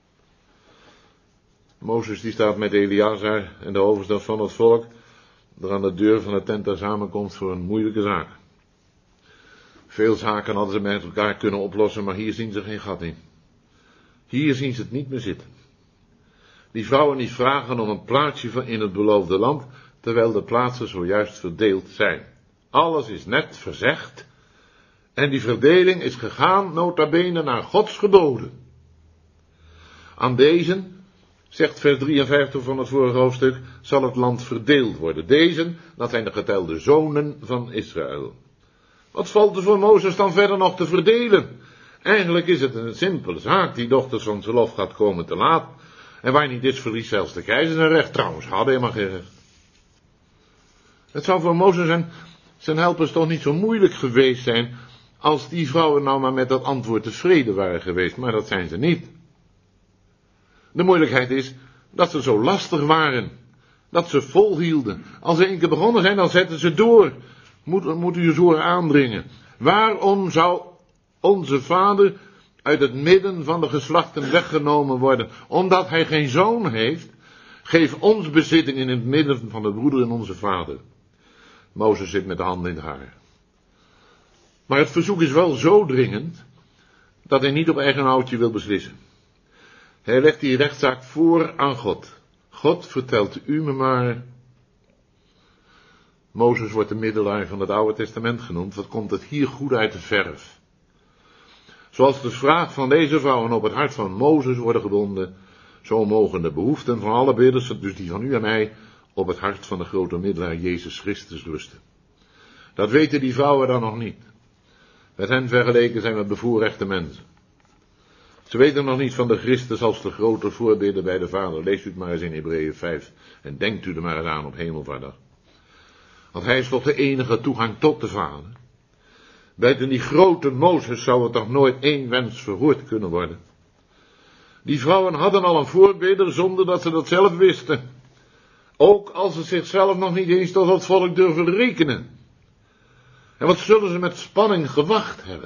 Mozes die staat met Eleazar en de overste van het volk er aan de deur van de tent der samenkomst voor een moeilijke zaak. Veel zaken hadden ze met elkaar kunnen oplossen, maar hier zien ze geen gat in. Hier zien ze het niet meer zitten. die vrouwen niet vragen om een plaatsje in het beloofde land, terwijl de plaatsen zojuist verdeeld zijn. Alles is net verzegd, en die verdeling is gegaan nota bene naar Gods geboden. Aan deze, zegt vers 53 van het vorige hoofdstuk, zal het land verdeeld worden. Deze, dat zijn de getelde zonen van Israël. Wat valt er voor Mozes dan verder nog te verdelen? Eigenlijk is het een simpele zaak, die dochters van Zelof gaat komen te laat. En waar niet is, verliest zelfs de keizer zijn recht. Trouwens, hadden helemaal geen recht. Het zou voor Mozes en zijn helpers toch niet zo moeilijk geweest zijn, als die vrouwen nou maar met dat antwoord tevreden waren geweest, maar dat zijn ze niet. De moeilijkheid is dat ze zo lastig waren, dat ze volhielden. Als ze één keer begonnen zijn, dan zetten ze door. Moet u eens horen aandringen. Waarom zou onze vader uit het midden van de geslachten weggenomen worden? Omdat hij geen zoon heeft? Geef ons bezitting in het midden van de broeder en onze vader. Mozes zit met de handen in het haar. Maar het verzoek is wel zo dringend, dat hij niet op eigen houtje wil beslissen. Hij legt die rechtszaak voor aan God. God, vertelt u me maar. Mozes wordt de middelaar van het Oude Testament genoemd. Wat komt het hier goed uit de verf? Zoals de vraag van deze vrouwen op het hart van Mozes worden gebonden, zo mogen de behoeften van alle bidders, dus die van u en mij, op het hart van de grote middelaar Jezus Christus rusten. Dat weten die vrouwen dan nog niet. Met hen vergeleken zijn we bevoorrechte mensen. Ze weten nog niet van de Christus als de grote voorbidder bij de Vader. Leest u het maar eens in Hebreeën 5 en denkt u er maar eens aan op Hemelvaartdag. Want hij is toch de enige toegang tot de Vader. Buiten die grote Mozes zou er toch nooit één wens verhoord kunnen worden. Die vrouwen hadden al een voorbidder zonder dat ze dat zelf wisten. Ook als ze zichzelf nog niet eens tot het volk durven rekenen. En wat zullen ze met spanning gewacht hebben?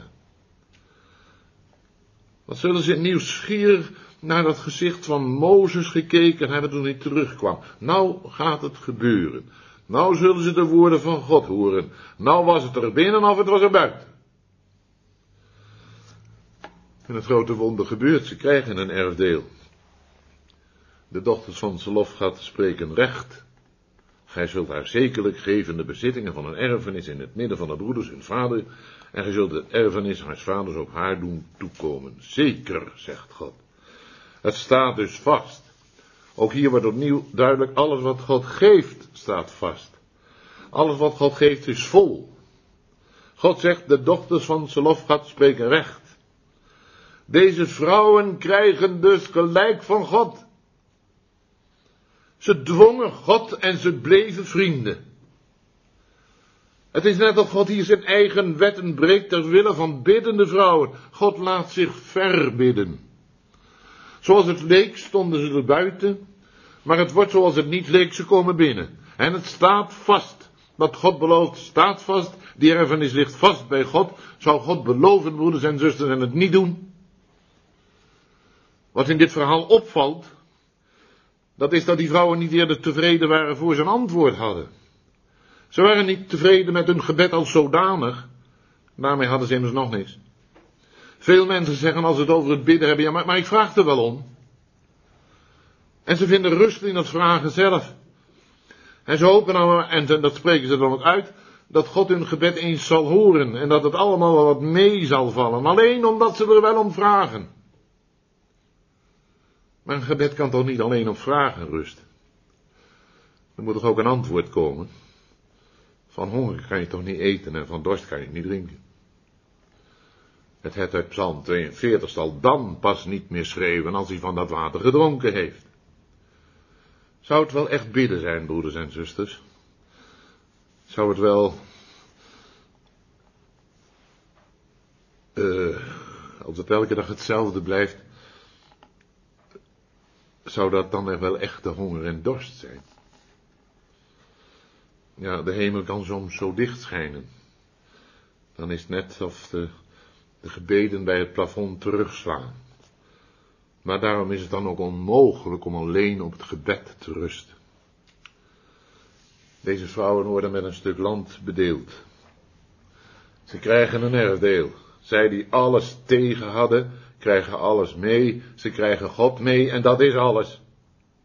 Wat zullen ze nieuwsgierig naar dat gezicht van Mozes gekeken hebben toen hij terugkwam. Nou gaat het gebeuren. Nou zullen ze de woorden van God horen. Nou was het er binnen of het was er buiten. En het grote wonder gebeurt, ze krijgen een erfdeel. De dochters van Zelofgat spreken recht. Gij zult haar zekerlijk geven de bezittingen van een erfenis in het midden van de broeders hun vader, en gij zult de erfenis haars vaders op haar doen toekomen. Zeker, zegt God. Het staat dus vast. Ook hier wordt opnieuw duidelijk, alles wat God geeft, staat vast. Alles wat God geeft is vol. God zegt, de dochters van Zelofgat spreken recht. Deze vrouwen krijgen dus gelijk van God. Ze dwongen God en ze bleven vrienden. Het is net of God hier zijn eigen wetten breekt ter wille van biddende vrouwen. God laat zich verbidden. Zoals het leek stonden ze er buiten, maar het wordt zoals het niet leek, ze komen binnen. En het staat vast. Wat God belooft staat vast. Die erfenis ligt vast bij God. Zou God beloven, broeders en zusters, en het niet doen? Wat in dit verhaal opvalt, dat is dat die vrouwen niet eerder tevreden waren voor zijn antwoord hadden. Ze waren niet tevreden met hun gebed als zodanig. Daarmee hadden ze immers nog niks. Veel mensen zeggen als ze het over het bidden hebben, ja, maar ik vraag er wel om. En ze vinden rust in het vragen zelf. En ze hopen nou, en dat spreken ze dan ook uit, dat God hun gebed eens zal horen en dat het allemaal wel wat mee zal vallen. Alleen omdat ze er wel om vragen. Maar een gebed kan toch niet alleen op vragen rusten. Er moet toch ook een antwoord komen. Van honger kan je toch niet eten en van dorst kan je niet drinken. Het uit Psalm 42 zal dan pas niet meer schreeuwen als hij van dat water gedronken heeft. Zou het wel echt bidden zijn, broeders en zusters? Zou het wel, als het elke dag hetzelfde blijft, zou dat dan er wel echte honger en dorst zijn? Ja, de hemel kan soms zo dicht schijnen. Dan is het net of de gebeden bij het plafond terugslaan. Maar daarom is het dan ook onmogelijk om alleen op het gebed te rusten. Deze vrouwen worden met een stuk land bedeeld. Ze krijgen een erfdeel. Zij die alles tegen hadden, krijgen alles mee. Ze krijgen God mee en dat is alles.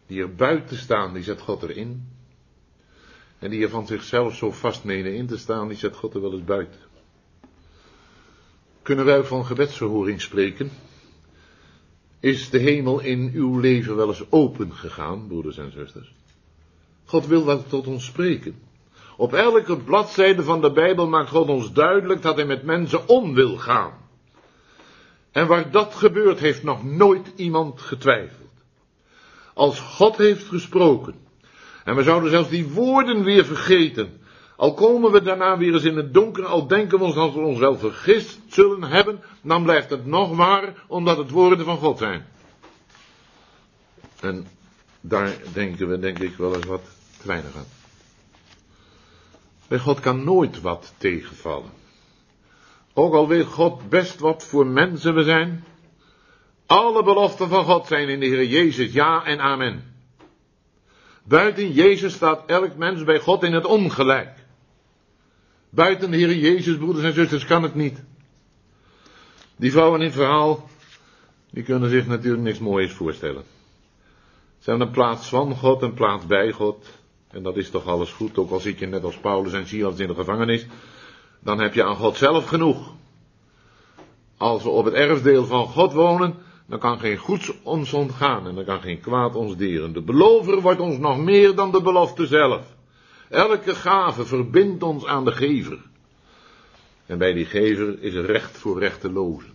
Die er buiten staan, die zet God erin. En die er van zichzelf zo vast menen in te staan, die zet God er wel eens buiten. Kunnen wij van gebedsverhoring spreken? Is de hemel in uw leven wel eens open gegaan, broeders en zusters? God wil wel tot ons spreken. Op elke bladzijde van de Bijbel maakt God ons duidelijk dat hij met mensen om wil gaan. En waar dat gebeurt, heeft nog nooit iemand getwijfeld. Als God heeft gesproken, en we zouden zelfs die woorden weer vergeten, al komen we daarna weer eens in het donker, al denken we ons dat we ons wel vergist zullen hebben, dan blijft het nog waar, omdat het woorden van God zijn. En daar denken we, denk ik, wel eens wat te weinig aan. Bij God kan nooit wat tegenvallen. Ook al weet God best wat voor mensen we zijn. Alle beloften van God zijn in de Heer Jezus ja en amen. Buiten Jezus staat elk mens bij God in het ongelijk. Buiten de Heer Jezus, broeders en zusters, kan het niet. Die vrouwen in het verhaal, die kunnen zich natuurlijk niks moois voorstellen. Ze hebben een plaats van God, een plaats bij God. En dat is toch alles goed, ook al zit je net als Paulus en Silas in de gevangenis. Dan heb je aan God zelf genoeg. Als we op het erfdeel van God wonen, dan kan geen goeds ons ontgaan en dan kan geen kwaad ons deren. De belover wordt ons nog meer dan de belofte zelf. Elke gave verbindt ons aan de gever. En bij die gever is er recht voor rechtelozen.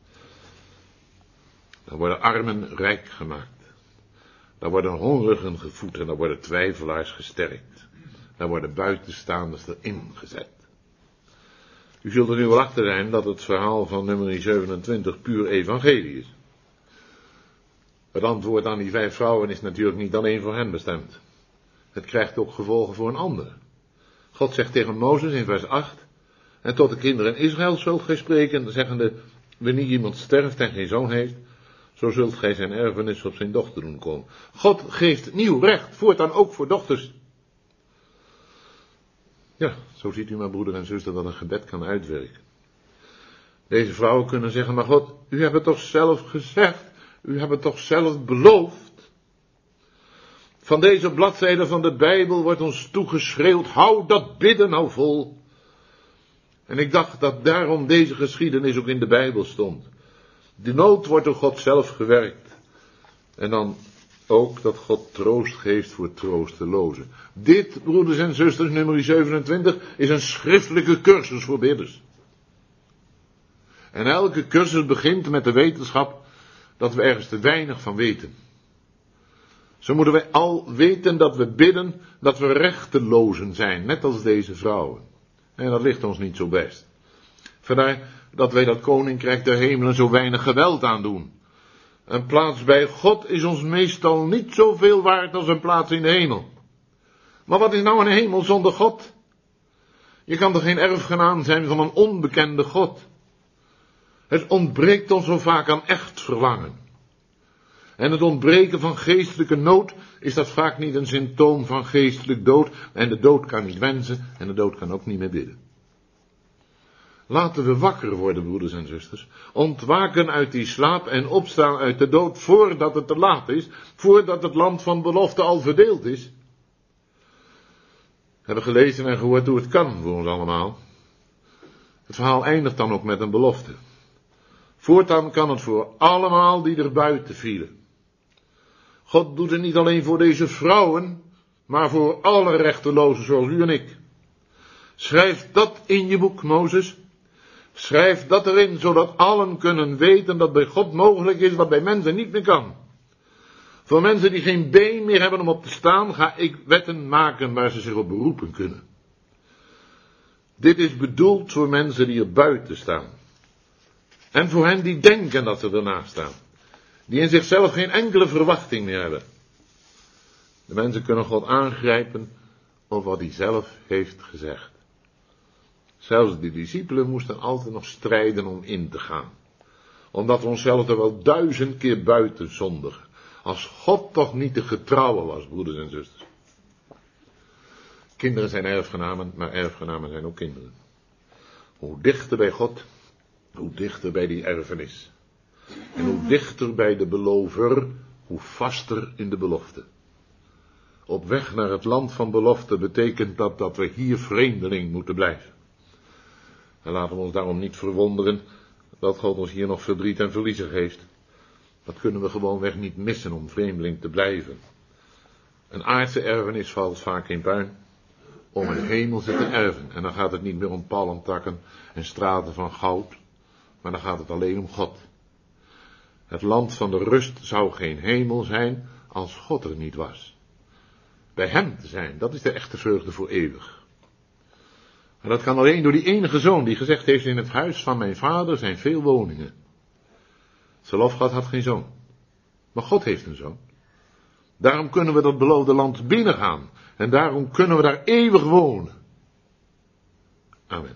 Dan worden armen rijk gemaakt. Dan worden hongerigen gevoed en dan worden twijfelaars gesterkt. Dan worden buitenstaanders erin gezet. U zult er nu wel achter zijn dat het verhaal van nummer 27 puur evangelie is. Het antwoord aan die 5 vrouwen is natuurlijk niet alleen voor hen bestemd. Het krijgt ook gevolgen voor een ander. God zegt tegen Mozes in vers 8, en tot de kinderen Israël zult gij spreken, zeggende, wanneer iemand sterft en geen zoon heeft, zo zult gij zijn erfenis op zijn dochter doen komen. God geeft nieuw recht, voortaan ook voor dochters. Ja, zo ziet u maar, broeder en zuster, dat een gebed kan uitwerken. Deze vrouwen kunnen zeggen, maar God, u hebt het toch zelf gezegd, u hebt het toch zelf beloofd. Van deze bladzijde van de Bijbel wordt ons toegeschreeuwd, hou dat bidden nou vol. En ik dacht dat daarom deze geschiedenis ook in de Bijbel stond. De nood wordt door God zelf gewerkt. En dan ook dat God troost geeft voor troostelozen. Dit, broeders en zusters, nummer 27, is een schriftelijke cursus voor bidders. En elke cursus begint met de wetenschap dat we ergens te weinig van weten. Zo moeten wij al weten dat we bidden, dat we rechtelozen zijn, net als deze vrouwen. En dat ligt ons niet zo best. Vandaar dat wij dat koninkrijk der hemelen zo weinig geweld aan doen. Een plaats bij God is ons meestal niet zoveel waard als een plaats in de hemel. Maar wat is nou een hemel zonder God? Je kan toch geen erfgenaam zijn van een onbekende God? Het ontbreekt ons zo vaak aan echt verlangen. En het ontbreken van geestelijke nood, is dat vaak niet een symptoom van geestelijk dood. En de dood kan niet wensen en de dood kan ook niet meer bidden. Laten we wakker worden, broeders en zusters. Ontwaken uit die slaap en opstaan uit de dood voordat het te laat is. Voordat het land van belofte al verdeeld is. We hebben gelezen en gehoord hoe het kan voor ons allemaal. Het verhaal eindigt dan ook met een belofte. Voortaan kan het voor allemaal die er buiten vielen. God doet het niet alleen voor deze vrouwen, maar voor alle rechtelozen zoals u en ik. Schrijf dat in je boek, Mozes. Schrijf dat erin, zodat allen kunnen weten dat bij God mogelijk is wat bij mensen niet meer kan. Voor mensen die geen been meer hebben om op te staan, ga ik wetten maken waar ze zich op beroepen kunnen. Dit is bedoeld voor mensen die er buiten staan. En voor hen die denken dat ze ernaast staan. Die in zichzelf geen enkele verwachting meer hebben. De mensen kunnen God aangrijpen op wat hij zelf heeft gezegd. Zelfs de discipelen moesten altijd nog strijden om in te gaan. Omdat we onszelf er wel 1000 keer buiten zondigen. Als God toch niet de getrouwe was, broeders en zusters. Kinderen zijn erfgenamen, maar erfgenamen zijn ook kinderen. Hoe dichter bij God, hoe dichter bij die erfenis. En hoe dichter bij de belover, hoe vaster in de belofte. op weg naar het land van belofte betekent dat we hier vreemdeling moeten blijven. En laten we ons daarom niet verwonderen dat God ons hier nog verdriet en verliezen geeft. Dat kunnen we gewoonweg niet missen om vreemdeling te blijven. Een aardse erfenis valt vaak in puin om een hemelse te erven. En dan gaat het niet meer om palmtakken en straten van goud, maar dan gaat het alleen om God. Het land van de rust zou geen hemel zijn als God er niet was. Bij hem te zijn, dat is de echte vreugde voor eeuwig. En dat kan alleen door die enige zoon die gezegd heeft: in het huis van mijn vader zijn veel woningen. Zelofgad had geen zoon, maar God heeft een zoon. Daarom kunnen we dat beloofde land binnengaan en daarom kunnen we daar eeuwig wonen. Amen.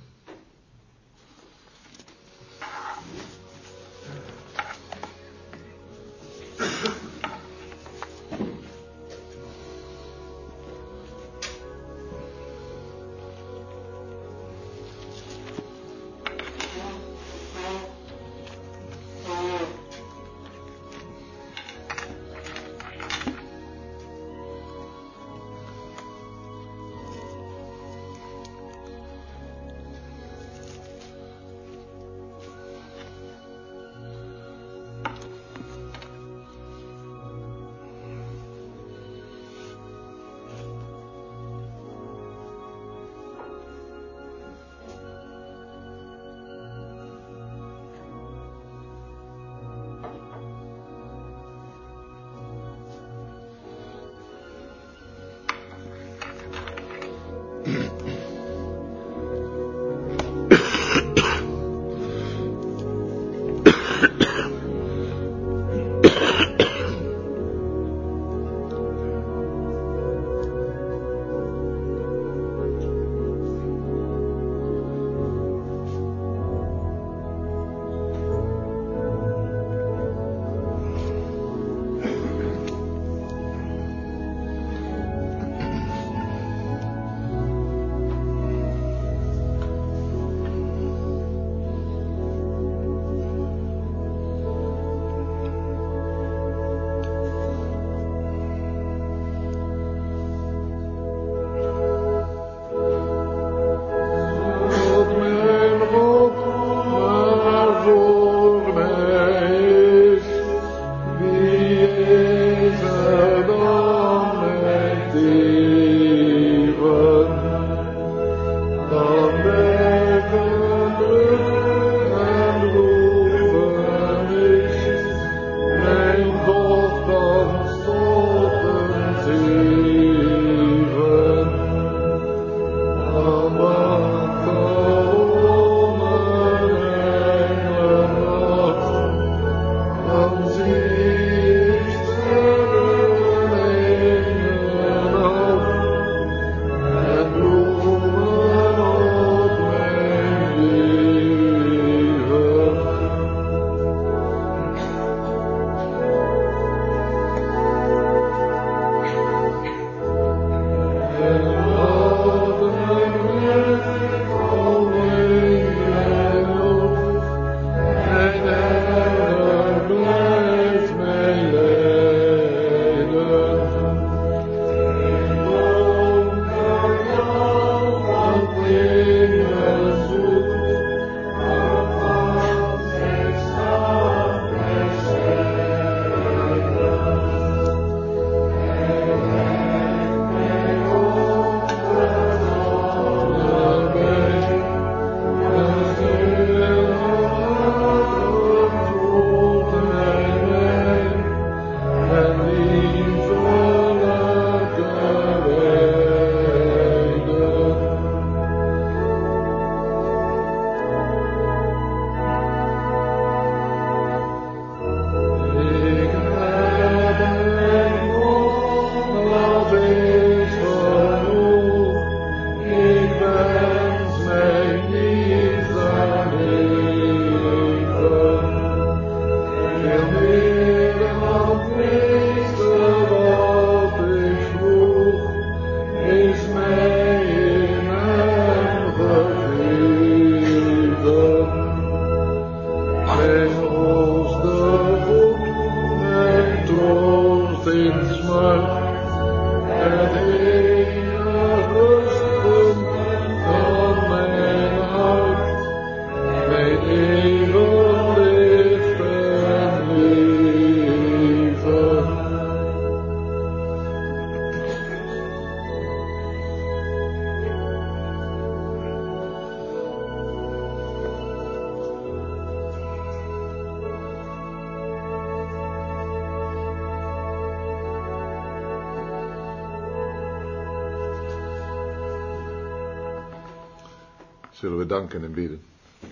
Zullen we danken en bidden.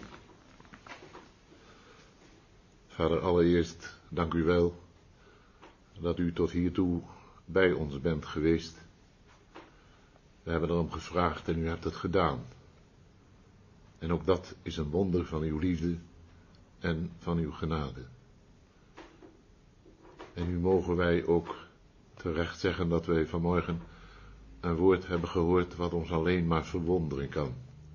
Vader, allereerst dank u wel dat u tot hiertoe bij ons bent geweest. We hebben erom gevraagd en u hebt het gedaan. En ook dat is een wonder van uw liefde en van uw genade. En nu mogen wij ook terecht zeggen dat wij vanmorgen een woord hebben gehoord wat ons alleen maar verwonderen kan.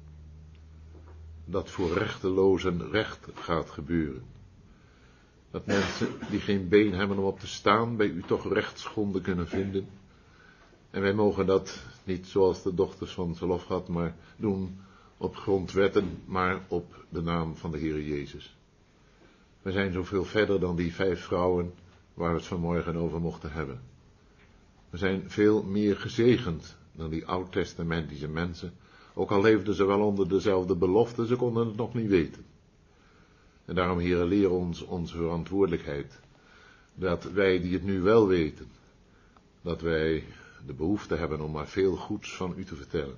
Dat voor rechtelozen recht gaat gebeuren. Dat mensen die geen been hebben om op te staan bij u toch rechtsgronden kunnen vinden. En wij mogen dat niet zoals de dochters van Zelofhad maar doen op grondwetten, maar op de naam van de Heer Jezus. We zijn zoveel verder dan die 5 vrouwen waar we het vanmorgen over mochten hebben. We zijn veel meer gezegend dan die oud-testamentische mensen, ook al leefden ze wel onder dezelfde belofte, ze konden het nog niet weten. En daarom, Heer, leer ons onze verantwoordelijkheid, dat wij die het nu wel weten, dat wij de behoefte hebben om maar veel goeds van u te vertellen.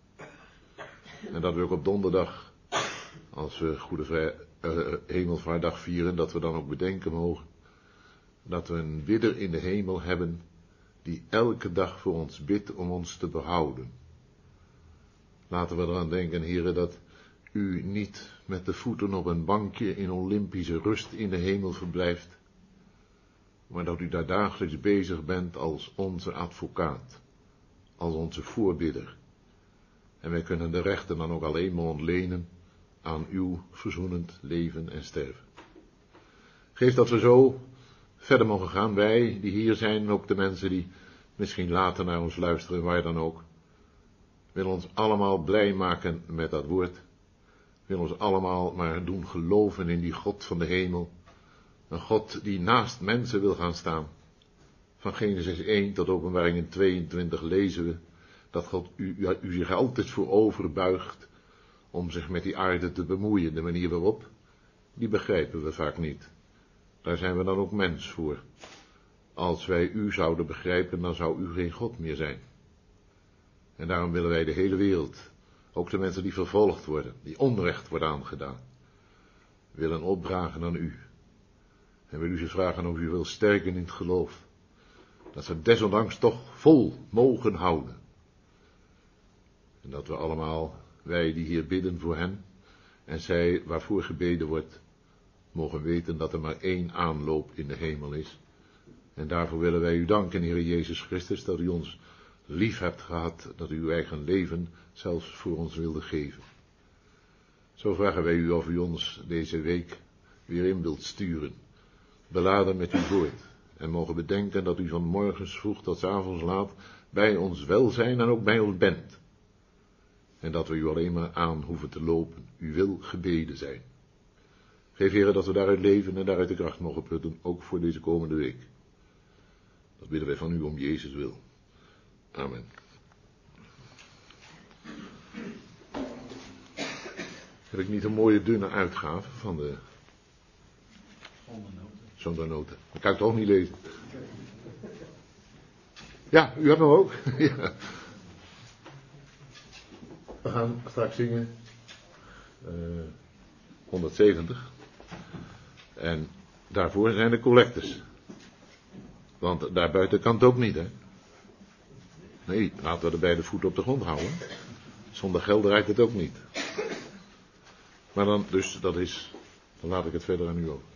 En dat we ook op donderdag, als we Hemelvaartdag vieren, dat we dan ook bedenken mogen, dat we een bidder in de hemel hebben, die elke dag voor ons bidt om ons te behouden. Laten we eraan denken, Heere, dat u niet met de voeten op een bankje in Olympische rust in de hemel verblijft, maar dat u daar dagelijks bezig bent als onze advocaat, als onze voorbidder. En wij kunnen de rechten dan ook alleen maar ontlenen aan uw verzoenend leven en sterven. Geef dat we zo verder mogen gaan, wij die hier zijn, en ook de mensen die misschien later naar ons luisteren, waar dan ook. Wil ons allemaal blij maken met dat woord. Wil ons allemaal maar doen geloven in die God van de hemel. Een God die naast mensen wil gaan staan. Van Genesis 1 tot Openbaringen 22 lezen we dat God u zich altijd voor overbuigt om zich met die aarde te bemoeien. De manier waarop, die begrijpen we vaak niet. Daar zijn we dan ook mens voor. Als wij u zouden begrijpen, dan zou u geen God meer zijn. En daarom willen wij de hele wereld, ook de mensen die vervolgd worden, die onrecht wordt aangedaan, willen opdragen aan u. En wil u ze vragen of u wil sterken in het geloof. Dat ze desondanks toch vol mogen houden. En dat we allemaal, wij die hier bidden voor hen, en zij waarvoor gebeden wordt, mogen weten dat er maar 1 aanloop in de hemel is. En daarvoor willen wij u danken, Heer Jezus Christus, dat u ons lief hebt gehad, dat u uw eigen leven zelfs voor ons wilde geven. Zo vragen wij u of u ons deze week weer in wilt sturen, beladen met uw woord, en mogen bedenken dat u van morgens vroeg tot 's avonds laat bij ons wel zijn en ook bij ons bent. En dat we u alleen maar aan hoeven te lopen, u wil gebeden zijn. Geef, Heere, dat we daaruit leven en daaruit de kracht mogen putten, ook voor deze komende week. Dat bidden wij van u om Jezus wil. Amen. Heb ik niet een mooie dunne uitgave van de... Zonder noten. Dat kan ik toch niet lezen. Ja, u hebt hem ook. Ja. We gaan straks zingen 170. En daarvoor zijn de collectes. Want daarbuiten kan het ook niet, hè. Nee, laten we er bij de voet op de grond houden. Zonder geld draait het ook niet. Maar dan, dus dat is, dan laat ik het verder aan u over.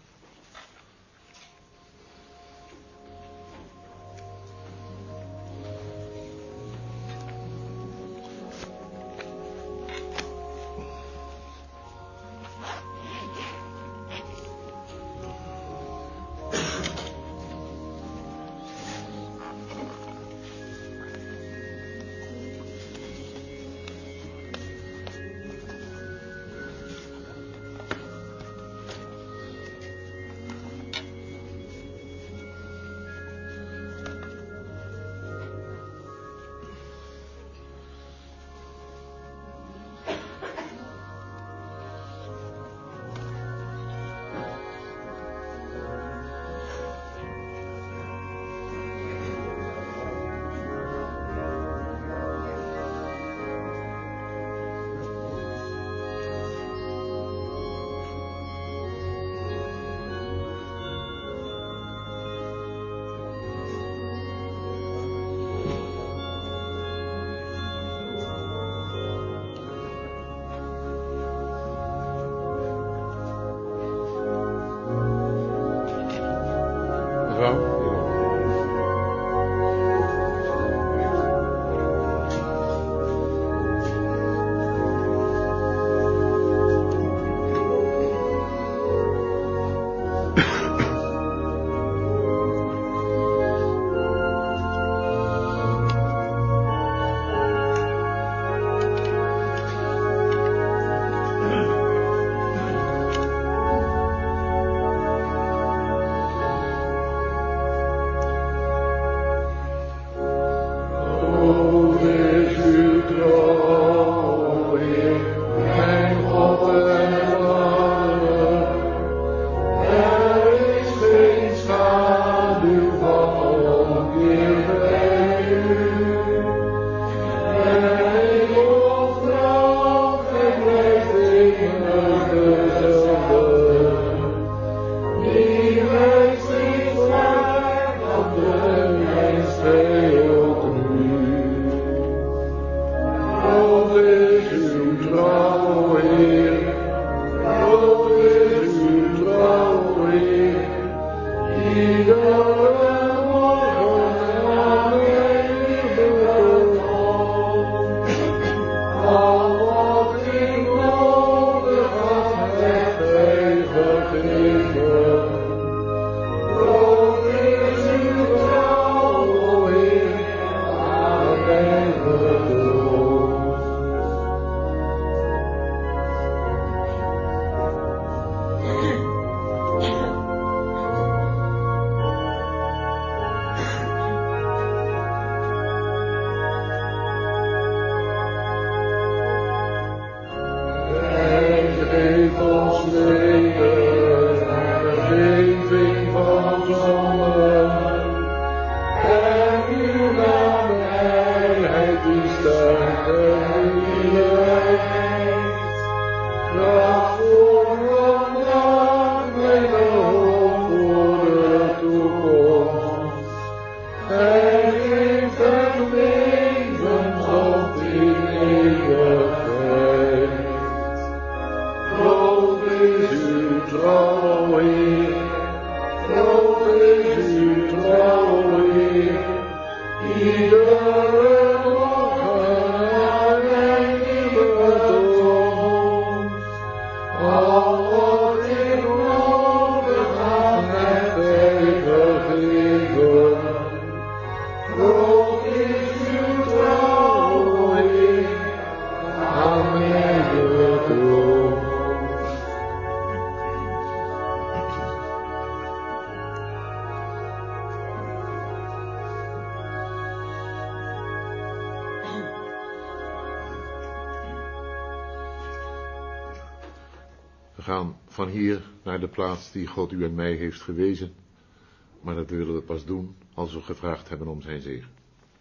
We gaan van hier naar de plaats die God u en mij heeft gewezen, maar dat willen we pas doen als we gevraagd hebben om zijn zegen.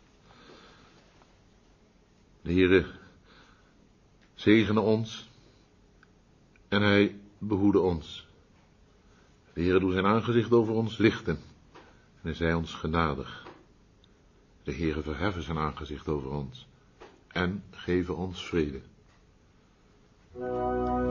De Heere zegene ons en hij behoede ons. De Heere doet zijn aangezicht over ons lichten en hij zij ons genadig. De Heere verheffen zijn aangezicht over ons en geven ons vrede.